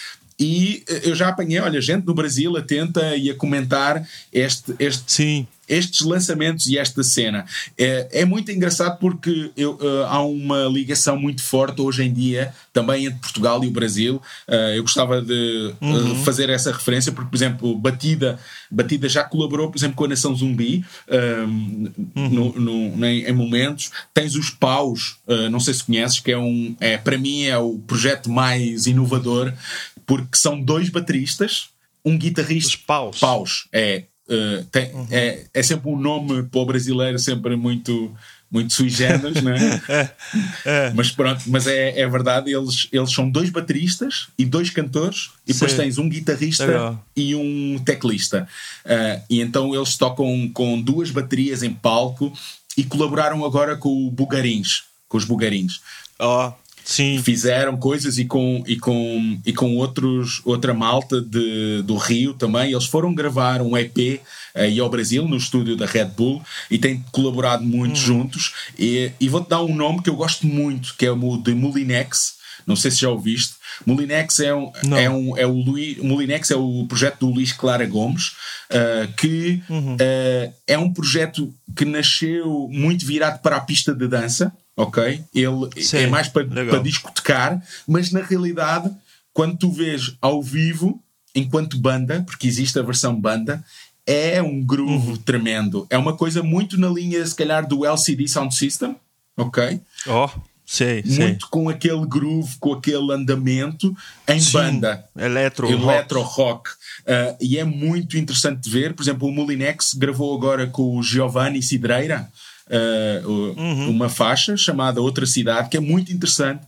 E eu já apanhei, olha, gente no Brasil atenta e a comentar este, este, Sim. estes lançamentos e esta cena. É, é muito engraçado porque eu, uh, há uma ligação muito forte hoje em dia também entre Portugal e o Brasil. Uh, eu gostava de uh, uhum. fazer essa referência porque, por exemplo, Batida, Batida já colaborou, por exemplo, com a Nação Zumbi um, uhum. no, no, em, em momentos. Tens os Paus, uh, não sei se conheces, que é um, é, para mim é o projeto mais inovador, porque são dois bateristas, um guitarrista. Os Paus. Paus, é. Uh, tem, uhum. é, é sempre um nome para o brasileiro, sempre muito, muito sui generis, não é? é, é. Mas pronto, mas é, é verdade, eles, eles são dois bateristas e dois cantores, e depois Sim. tens um guitarrista Legal. e um teclista. Uh, e então eles tocam com duas baterias em palco e colaboraram agora com o Bugarins, com os Bugarins. Oh. Sim. Fizeram coisas e com, e com, e com outros, outra malta de, do Rio também. Eles foram gravar um E P aí ao Brasil, no estúdio da Red Bull, e têm colaborado muito hum. juntos. E, e vou-te dar um nome que eu gosto muito, que é o de Molinex. Não sei se já ouviste. Molinex é, um, é, um, é o Luís, Molinex é o projeto do Luís Clara Gomes, uh, que uhum. uh, é um projeto que nasceu muito virado para a pista de dança. Ok? Ele Sim, é mais para, para discotecar, mas na realidade, quando tu vês ao vivo, enquanto banda, porque existe a versão banda, é um groove uhum. tremendo. É uma coisa muito na linha, se calhar, do L C D Sound System, ok? Oh. Sei, muito sei. com aquele groove, com aquele andamento em Sim, banda. Eletro rock. Eletro rock. Uh, e é muito interessante de ver. Por exemplo, o Molinex gravou agora com o Giovanni Cidreira uh, uhum. uma faixa chamada Outra Cidade, que é muito interessante.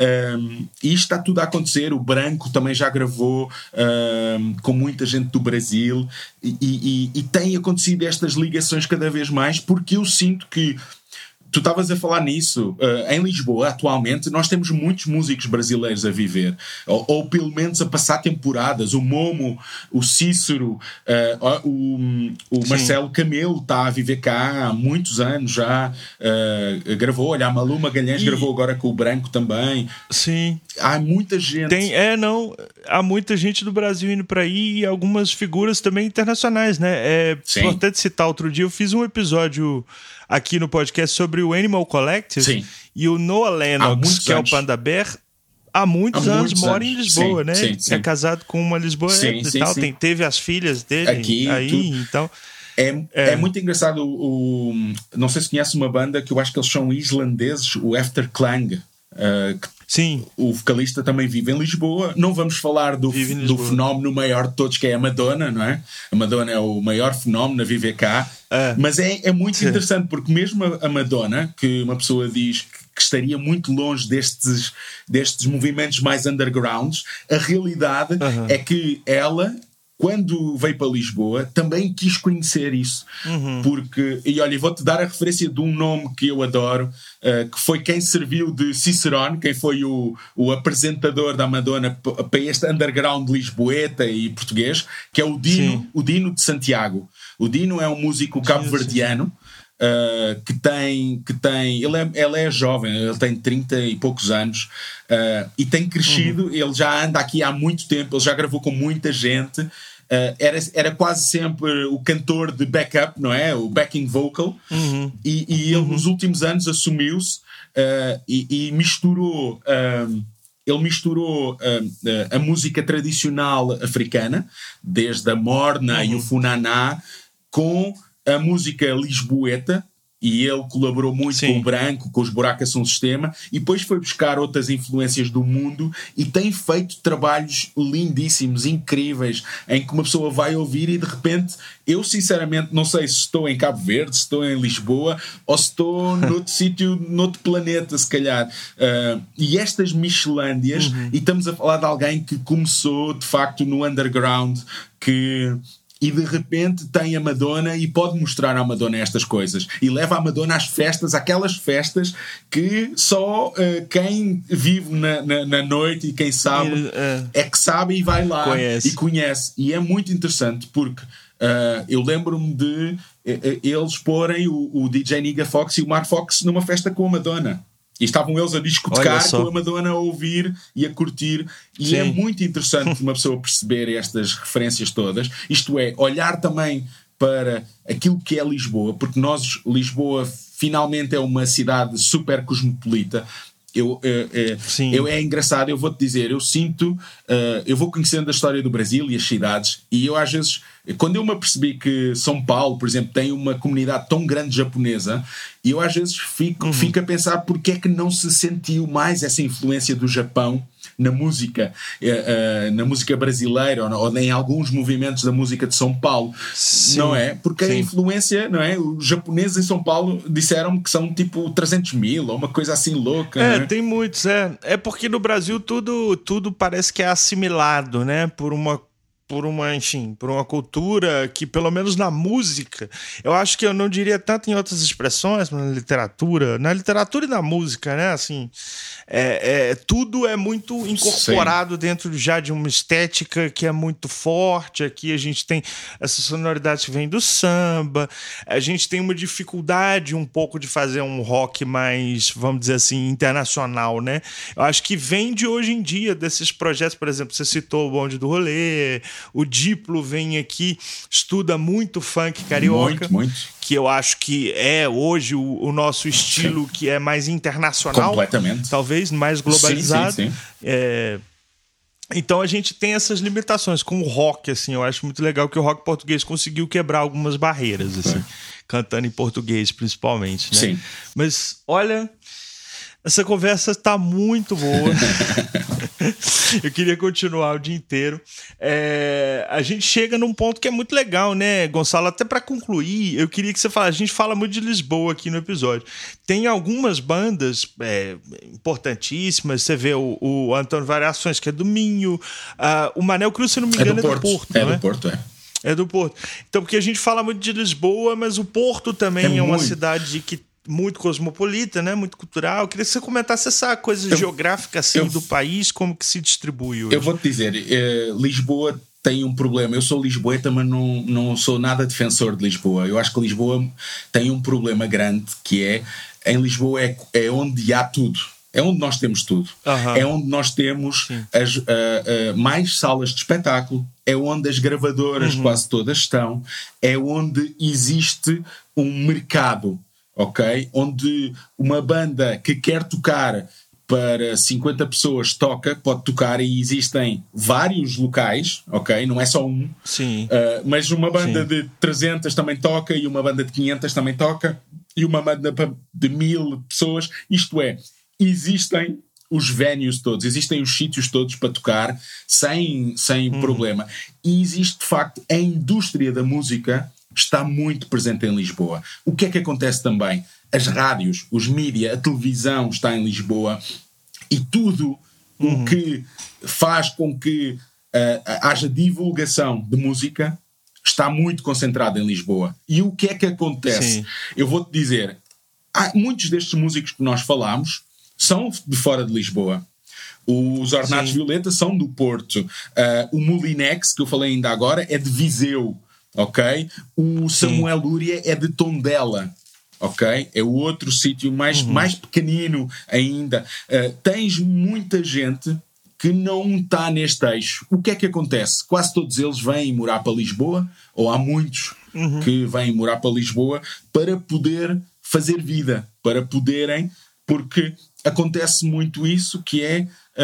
Um, e isto está tudo a acontecer. O Branco também já gravou um, com muita gente do Brasil. E, e, e tem acontecido estas ligações cada vez mais, porque eu sinto que tu estavas a falar nisso. Uh, em Lisboa, atualmente, nós temos muitos músicos brasileiros a viver, ou, ou pelo menos a passar temporadas. O Momo, o Cícero, uh, o, o Marcelo Camelo está a viver cá há muitos anos já. Uh, gravou, olha, a Malu Magalhães e... gravou agora com o Branco também. Sim. Há muita gente. Tem, é, não. Há muita gente do Brasil indo para aí e algumas figuras também internacionais, né? É Sim. importante citar. Outro dia eu fiz um episódio aqui no podcast sobre o Animal Collective. Sim. E o Noah Lennox, que anos. é o Panda Bear, há muitos há anos muitos mora anos. em Lisboa, sim, né? Sim, sim. É casado com uma lisboeta e tal. Sim. Tem, teve as filhas dele aqui, aí, tu... então... É, é. é muito engraçado. O, o, não sei se conhece uma banda que eu acho que eles são islandeses, o Afterklang. Uh, que Sim. O vocalista também vive em Lisboa. Não vamos falar do, do fenómeno maior de todos, que é a Madonna, não é? A Madonna é o maior fenómeno a viver cá. Ah. Mas é, é muito interessante, porque mesmo a Madonna, que uma pessoa diz que estaria muito longe destes, destes movimentos mais undergrounds, a realidade uh-huh. é que ela, quando veio para Lisboa, também quis conhecer isso. Uhum. Porque, e olha, vou-te dar a referência de um nome que eu adoro, uh, que foi quem serviu de Cicerone, quem foi o, o apresentador da Madonna p- para este underground lisboeta e português, que é o Dino, o Dino de Santiago. O Dino é um músico cabo-verdiano. Uh, que tem, que tem ele, é, ele é jovem, ele tem trinta e poucos anos uh, e tem crescido, uhum. ele já anda aqui há muito tempo, ele já gravou com muita gente, uh, era, era quase sempre o cantor de backup, não é? O backing vocal, uhum. e, e ele uhum. nos últimos anos assumiu-se uh, e, e misturou uh, ele misturou uh, uh, a música tradicional africana, desde a morna uhum. e o funaná, com a música lisboeta, e ele colaborou muito Sim. com o Branco, com os Buracas São Sistema, e depois foi buscar outras influências do mundo e tem feito trabalhos lindíssimos, incríveis, em que uma pessoa vai ouvir e de repente, eu sinceramente não sei se estou em Cabo Verde, se estou em Lisboa ou se estou noutro sítio, noutro planeta, se calhar. Uh, e estas Michelândias, uhum. e estamos a falar de alguém que começou de facto no underground, que... e de repente tem a Madonna e pode mostrar à Madonna estas coisas e leva a Madonna às festas, aquelas festas que só uh, quem vive na, na, na noite e quem sabe e, uh, é que sabe e vai lá conhece. e conhece. E é muito interessante porque uh, eu lembro-me de uh, eles porem o, o D J Niga Fox e o Mark Fox numa festa com a Madonna. E estavam eles a discotecar com a Madonna a ouvir e a curtir. E Sim. é muito interessante uma pessoa perceber estas referências todas. Isto é, olhar também para aquilo que é Lisboa, porque nós, Lisboa, finalmente é uma cidade super cosmopolita. Eu, eu, eu, eu, é engraçado, eu vou-te dizer, eu sinto, uh, eu vou conhecendo a história do Brasil e as cidades, e eu às vezes, quando eu me apercebi que São Paulo, por exemplo, tem uma comunidade tão grande japonesa, e eu às vezes fico, uhum. fico a pensar porque é que não se sentiu mais essa influência do Japão na música, uh, uh, na música brasileira, ou, ou em alguns movimentos da música de São Paulo. Sim. Não é? Porque Sim. a influência, não é? Os japoneses em São Paulo disseram que são tipo trezentos mil, ou uma coisa assim louca. É, né? Tem muitos, é. É porque no Brasil tudo, tudo parece que é assimilado, né? Por uma por uma, enfim, por uma cultura que, pelo menos na música, eu acho que eu não diria tanto em outras expressões, mas na literatura, na literatura e na música, né, assim, é, é, tudo é muito incorporado Sim. dentro já de uma estética que é muito forte. Aqui a gente tem essa sonoridade que vem do samba, a gente tem uma dificuldade um pouco de fazer um rock mais, vamos dizer assim, internacional, né, eu acho que vem de hoje em dia, desses projetos, por exemplo, você citou o Bonde do Rolê, o Diplo vem aqui, estuda muito funk carioca, muito, muito. que eu acho que é hoje o, o nosso estilo sim. que é mais internacional, completamente, talvez mais globalizado. Sim, sim, sim. É... Então a gente tem essas limitações com o rock, assim, eu acho muito legal que o rock português conseguiu quebrar algumas barreiras, assim, é. cantando em português principalmente, né? Sim. Mas olha, Essa conversa está muito boa. Eu queria continuar o dia inteiro. É, a gente chega num ponto que é muito legal, né, Gonçalo? Até para concluir, eu queria que você falasse. A gente fala muito de Lisboa aqui no episódio. Tem algumas bandas é, importantíssimas. Você vê o, o Antônio Variações, que é do Minho. Uh, o Manel Cruz, se não me engano, é do, é do Porto. É não do é? Porto, é. É do Porto. Então, porque a gente fala muito de Lisboa, mas o Porto também é, é uma cidade que muito cosmopolita, né? Muito cultural. Eu queria que você comentasse essa coisa eu, geográfica assim, eu, do país, como que se distribui hoje. Eu vou te dizer, eh, Lisboa tem um problema. Eu sou lisboeta, mas não, não sou nada defensor de Lisboa. Eu acho que Lisboa tem um problema grande, que é, em Lisboa é, é onde há tudo. É onde nós temos tudo. Uhum. É onde nós temos as, uh, uh, mais salas de espetáculo. É onde as gravadoras uhum. quase todas estão. É onde existe um mercado, ok? Onde uma banda que quer tocar para cinquenta pessoas toca, pode tocar, e existem vários locais, ok? Não é só um. Sim. Uh, mas uma banda Sim. de trezentas também toca, e uma banda de quinhentas também toca, e uma banda de mil pessoas. Isto é, existem os venues todos, existem os sítios todos para tocar sem, sem uhum. problema. E existe, de facto, a indústria da música está muito presente em Lisboa. O que é que acontece também? As rádios, os mídia, a televisão está em Lisboa, e tudo uhum. o que faz com que uh, haja divulgação de música está muito concentrado em Lisboa. E o que é que acontece? Sim. Eu vou-te dizer, há muitos destes músicos que nós falamos são de fora de Lisboa. Os Ornatos Sim. Violeta são do Porto. Uh, o Molinex, que eu falei ainda agora, é de Viseu. Ok? O Samuel Lúria é de Tondela. Ok? É o outro sítio mais, uhum. mais pequenino ainda. Uh, tens muita gente que não está neste eixo. O que é que acontece? Quase todos eles vêm morar para Lisboa, ou há muitos uhum. que vêm morar para Lisboa para poder fazer vida, para poderem, porque acontece muito isso, que é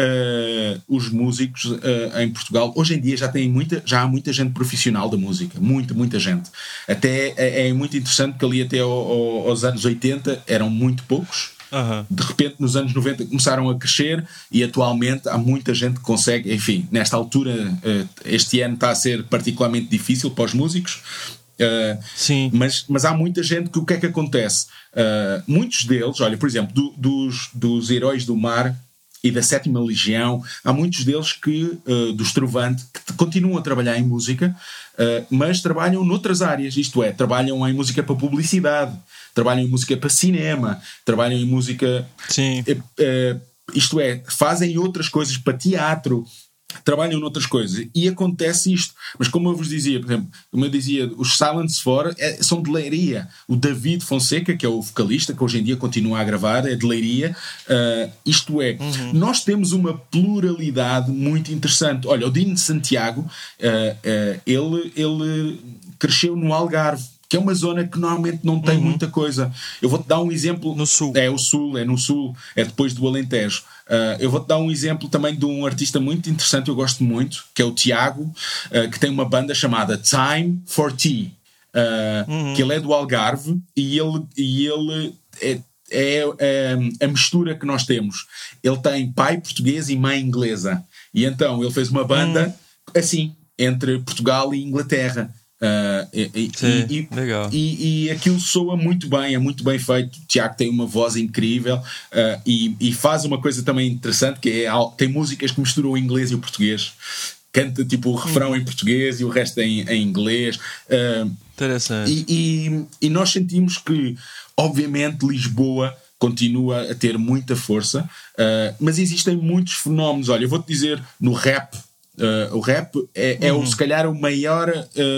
uh, os músicos uh, em Portugal hoje em dia já, tem muita, já há muita gente profissional da música, muita, muita gente. Até é, é muito interessante que ali até ao, ao, aos anos oitenta eram muito poucos. Uhum. De repente nos anos noventa começaram a crescer, e atualmente há muita gente que consegue, enfim, nesta altura uh, este ano está a ser particularmente difícil para os músicos. Uh, Sim. Mas, mas há muita gente que o que é que acontece? Uh, muitos deles, olha, por exemplo, do, dos, dos Heróis do Mar e da Sétima Legião, há muitos deles que, uh, do Estrovante, que continuam a trabalhar em música, uh, mas trabalham noutras áreas, isto é, trabalham em música para publicidade, trabalham em música para cinema, trabalham em música. Sim. Uh, uh, isto é, fazem outras coisas para teatro, trabalham noutras coisas, e acontece isto. Mas como eu vos dizia, por exemplo, como eu dizia, os Silence Fora é, são de Leiria. O David Fonseca, que é o vocalista, que hoje em dia continua a gravar, é de Leiria. Uh, isto é, uhum. nós temos uma pluralidade muito interessante. Olha, o Dino Santiago, uh, uh, ele, ele cresceu no Algarve, que é uma zona que normalmente não tem uhum. muita coisa. Eu vou-te dar um exemplo. No Sul. É o Sul, é no Sul, é depois do Alentejo. Uh, eu vou-te dar um exemplo também de um artista muito interessante, eu gosto muito, que é o Tiago, uh, que tem uma banda chamada Time for Tea, uh, uhum. que ele é do Algarve, e ele, e ele é, é, é a mistura que nós temos. Ele tem pai português e mãe inglesa, e então ele fez uma banda uhum. assim, entre Portugal e Inglaterra. Uh, e, Sim, e, legal. E, e aquilo soa muito bem, é muito bem feito. O Tiago tem uma voz incrível, uh, e, e faz uma coisa também interessante, que é, tem músicas que misturam o inglês e o português. Canta tipo o refrão hum. em português e o resto em, em inglês. Uh, Interessante. E, e, e nós sentimos que, obviamente, Lisboa continua a ter muita força, uh, mas existem muitos fenómenos. Olha, eu vou-te dizer, no rap, Uh, o rap é, é uhum. o, se calhar o maior,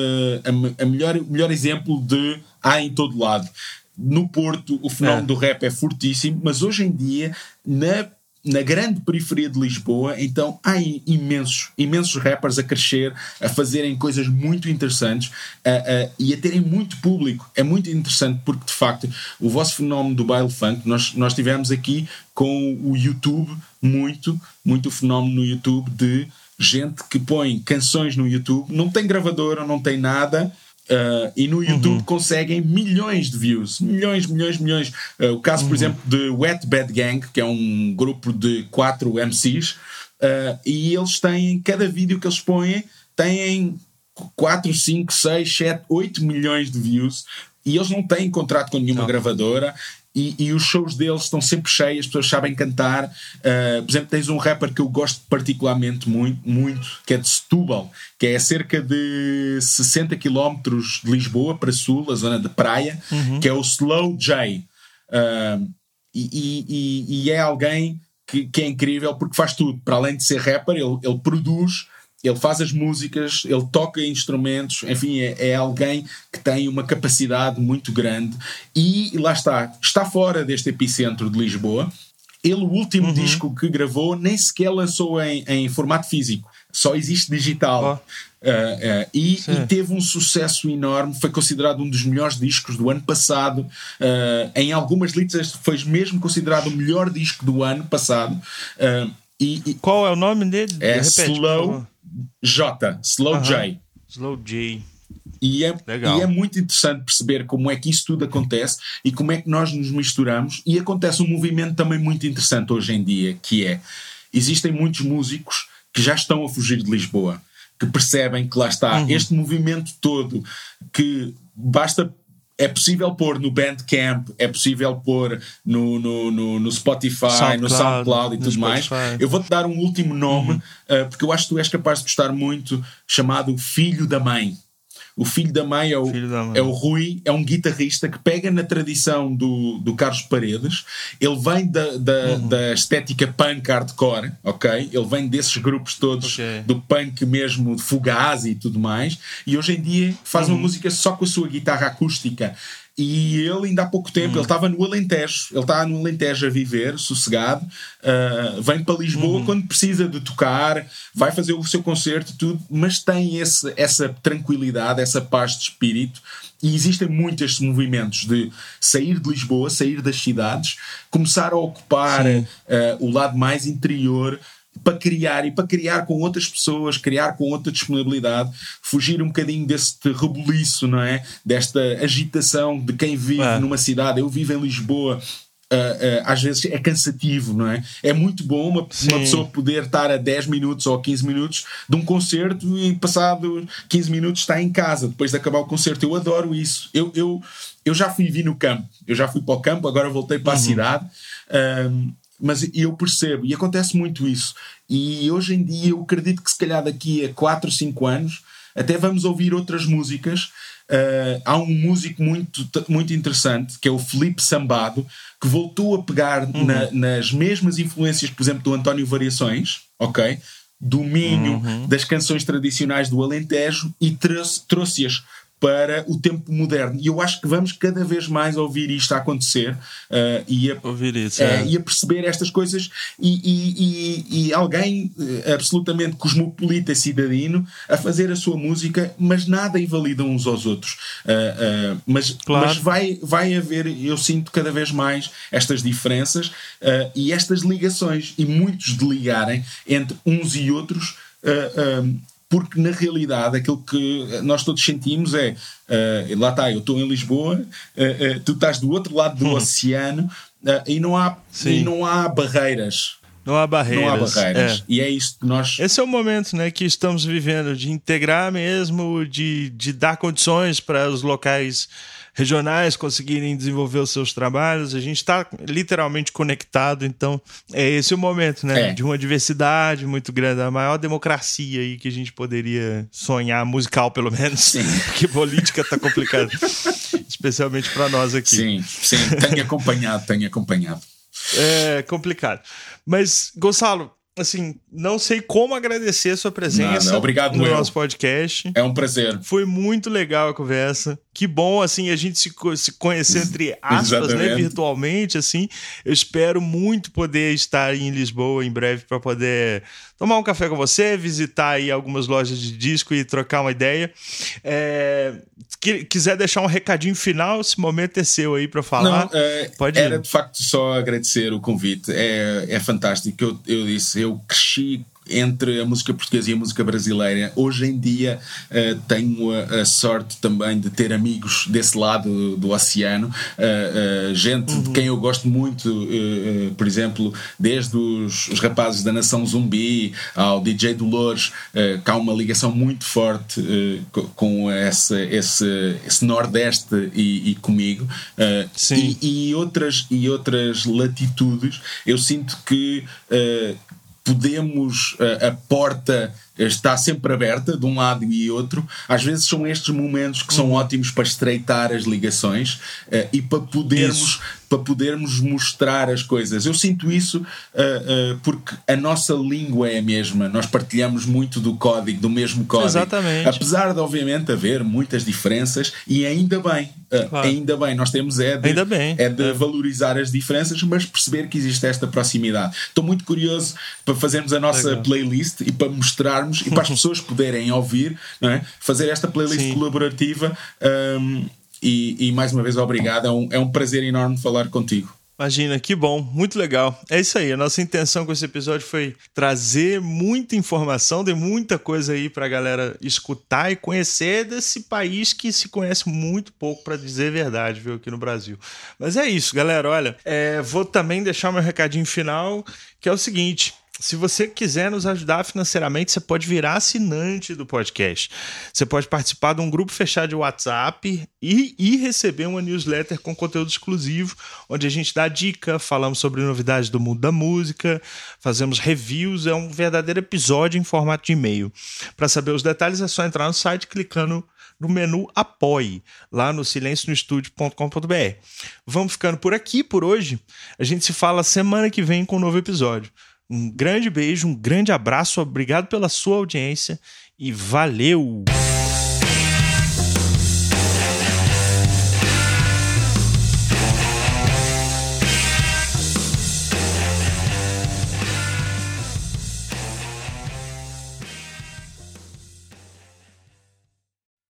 uh, a, a melhor, o melhor exemplo de há em todo lado. No Porto o fenómeno é. do rap é fortíssimo, mas hoje em dia na, na grande periferia de Lisboa, então há imensos, imensos rappers a crescer, a fazerem coisas muito interessantes, uh, uh, e a terem muito público. É muito interessante porque, de facto, o vosso fenómeno do baile funk, nós, nós tivemos aqui com o YouTube muito, muito fenómeno no YouTube de gente que põe canções no YouTube, não tem gravadora, não tem nada, Uh, e no YouTube uhum. conseguem milhões de views, milhões, milhões, milhões. Uh, o caso, por uhum. exemplo, de Wet Bad Gang, que é um grupo de quatro M Cs, uh, e eles têm, cada vídeo que eles põem têm quatro, cinco, seis, sete, oito milhões de views, e eles não têm contrato com nenhuma não. gravadora. E, e os shows deles estão sempre cheios, as pessoas sabem cantar. Uh, por exemplo, tens um rapper que eu gosto particularmente muito, muito, que é de Setúbal, que é a cerca de sessenta quilómetros de Lisboa para sul, a zona de praia, uhum. que é o Slow J. Uh, e, e, e é alguém que, que é incrível porque faz tudo. Para além de ser rapper, ele, ele produz, ele faz as músicas, ele toca instrumentos, enfim, é, é alguém que tem uma capacidade muito grande e, e lá está, está fora deste epicentro de Lisboa. Ele, o último uhum. disco que gravou, nem sequer lançou em, em formato físico, só existe digital. Oh. Uh, uh, e, e teve um sucesso enorme, foi considerado um dos melhores discos do ano passado. Uh, em algumas listas foi mesmo considerado o melhor disco do ano passado. Uh, e, e Qual é o nome dele? É Repete, Slow J, Slow uh-huh. J. Slow J. E é, e é muito interessante perceber como é que isso tudo acontece e como é que nós nos misturamos. E acontece um movimento também muito interessante hoje em dia, que é, existem muitos músicos que já estão a fugir de Lisboa, que percebem que lá está uhum. este movimento todo, que basta... É possível pôr no Bandcamp, é possível pôr no, no, no, no Spotify, SoundCloud, no SoundCloud e tudo mais. Eu vou-te dar um último nome, uhum. uh, porque eu acho que tu és capaz de gostar muito, chamado Filho da Mãe. O Filho da Mãe é o, da mãe. é o Rui, é um guitarrista que pega na tradição do, do Carlos Paredes. Ele vem da, da, uhum. da estética punk hardcore, ok? Ele vem desses grupos todos, okay. do punk mesmo, de Fugazi e tudo mais. E hoje em dia faz uhum. uma música só com a sua guitarra acústica. E ele ainda há pouco tempo, uhum. ele estava no Alentejo, ele está no Alentejo a viver, sossegado, uh, vem para Lisboa uhum. quando precisa de tocar, vai fazer o seu concerto e tudo, mas tem esse, essa tranquilidade, essa paz de espírito. E existem muitos estes movimentos de sair de Lisboa, sair das cidades, começar a ocupar uh, o lado mais interior, para criar e para criar com outras pessoas, criar com outra disponibilidade, fugir um bocadinho desse rebuliço, não é? Desta agitação de quem vive é. numa cidade. Eu vivo em Lisboa, uh, uh, às vezes é cansativo, não é? É muito bom uma, uma pessoa poder estar a dez minutos ou quinze minutos de um concerto e passado quinze minutos está em casa, depois de acabar o concerto. Eu adoro isso. Eu, eu, eu já fui vir no campo, eu já fui para o campo, agora voltei para uhum. a cidade. Um, Mas eu percebo, e acontece muito isso. E hoje em dia eu acredito que se calhar daqui a quatro, cinco anos até vamos ouvir outras músicas. Uh, há um músico muito, muito interessante, que é o Felipe Sambado, que voltou a pegar uhum. na, nas mesmas influências, por exemplo, do António Variações, ok? Domínio uhum. das canções tradicionais do Alentejo, e trouxe, trouxe-as para o tempo moderno. E eu acho que vamos cada vez mais ouvir isto a acontecer uh, e, a, ouvir isso, uh, é. e a perceber estas coisas e, e, e, e alguém uh, absolutamente cosmopolita, cidadino, a fazer a sua música, mas nada invalida uns aos outros. Uh, uh, mas claro. mas vai, vai haver, eu sinto cada vez mais estas diferenças uh, e estas ligações, e muitos de ligarem entre uns e outros, uh, uh, porque na realidade aquilo que nós todos sentimos é uh, lá está, eu estou em Lisboa, uh, uh, tu estás do outro lado do hum. oceano, uh, e, não há, e não há barreiras. Não há barreiras. Não há barreiras. É. E é isso que nós... Esse é o momento, né, que estamos vivendo, de integrar mesmo, de, de dar condições para os locais regionais conseguirem desenvolver os seus trabalhos. A gente está literalmente conectado, então é esse o momento, né? É. De uma diversidade muito grande, a maior democracia aí que a gente poderia sonhar, musical pelo menos. Sim. Porque política está complicada, especialmente para nós aqui. Sim, sim, tenho acompanhado, tenho acompanhado. É complicado. Mas, Gonçalo, assim, não sei como agradecer a sua presença. Nada, obrigado, no eu. nosso podcast. É um prazer. Foi muito legal a conversa. Que bom, assim, a gente se, se conhecer entre aspas, né, virtualmente, assim. Eu espero muito poder estar em Lisboa em breve para poder tomar um café com você, visitar aí algumas lojas de disco e trocar uma ideia. É, que, quiser deixar um recadinho final, esse momento é seu aí para falar. Não, é, Pode era ir. De facto só agradecer o convite. É, é fantástico. Eu, eu disse, eu cresci entre a música portuguesa e a música brasileira. Hoje em dia uh, tenho a, a sorte também de ter amigos desse lado do oceano, uh, uh, gente uhum. de quem eu gosto muito, uh, uh, por exemplo, desde os, os rapazes da Nação Zumbi ao D J Dolores, uh, que há uma ligação muito forte uh, com essa, esse, esse Nordeste e, e comigo, uh, Sim. E, e, outras, e outras latitudes. Eu sinto que uh, podemos, uh, a porta está sempre aberta de um lado e outro. Às vezes são estes momentos que são ótimos para estreitar as ligações uh, e para podermos, para podermos mostrar as coisas. Eu sinto isso uh, uh, porque a nossa língua é a mesma. Nós partilhamos muito do código, do mesmo código. Exatamente. Apesar de, obviamente, haver muitas diferenças, e ainda bem, uh, claro. ainda bem, nós temos é de, ainda bem. É de é. valorizar as diferenças, mas perceber que existe esta proximidade. Estou muito curioso para fazermos a nossa Legal. playlist e para mostrarmos e para as pessoas poderem ouvir, não é? Fazer esta playlist Sim. colaborativa. Um, e, e mais uma vez obrigado, é um, é um prazer enorme falar contigo. Imagina, que bom, muito legal. É isso aí, a nossa intenção com esse episódio foi trazer muita informação, de muita coisa aí pra galera escutar e conhecer desse país que se conhece muito pouco, pra dizer a verdade, viu, aqui no Brasil. Mas é isso, galera, olha, é, vou também deixar meu recadinho final, que é o seguinte: se você quiser nos ajudar financeiramente, você pode virar assinante do podcast. Você pode participar de um grupo fechado de WhatsApp e, e receber uma newsletter com conteúdo exclusivo, onde a gente dá dica, falamos sobre novidades do mundo da música, fazemos reviews, é um verdadeiro episódio em formato de e-mail. Para saber os detalhes é só entrar no site clicando no menu Apoie, lá no silencio no estúdio ponto com ponto b r. Vamos ficando por aqui por hoje. A gente se fala semana que vem com um novo episódio. Um grande beijo, um grande abraço, obrigado pela sua audiência e valeu!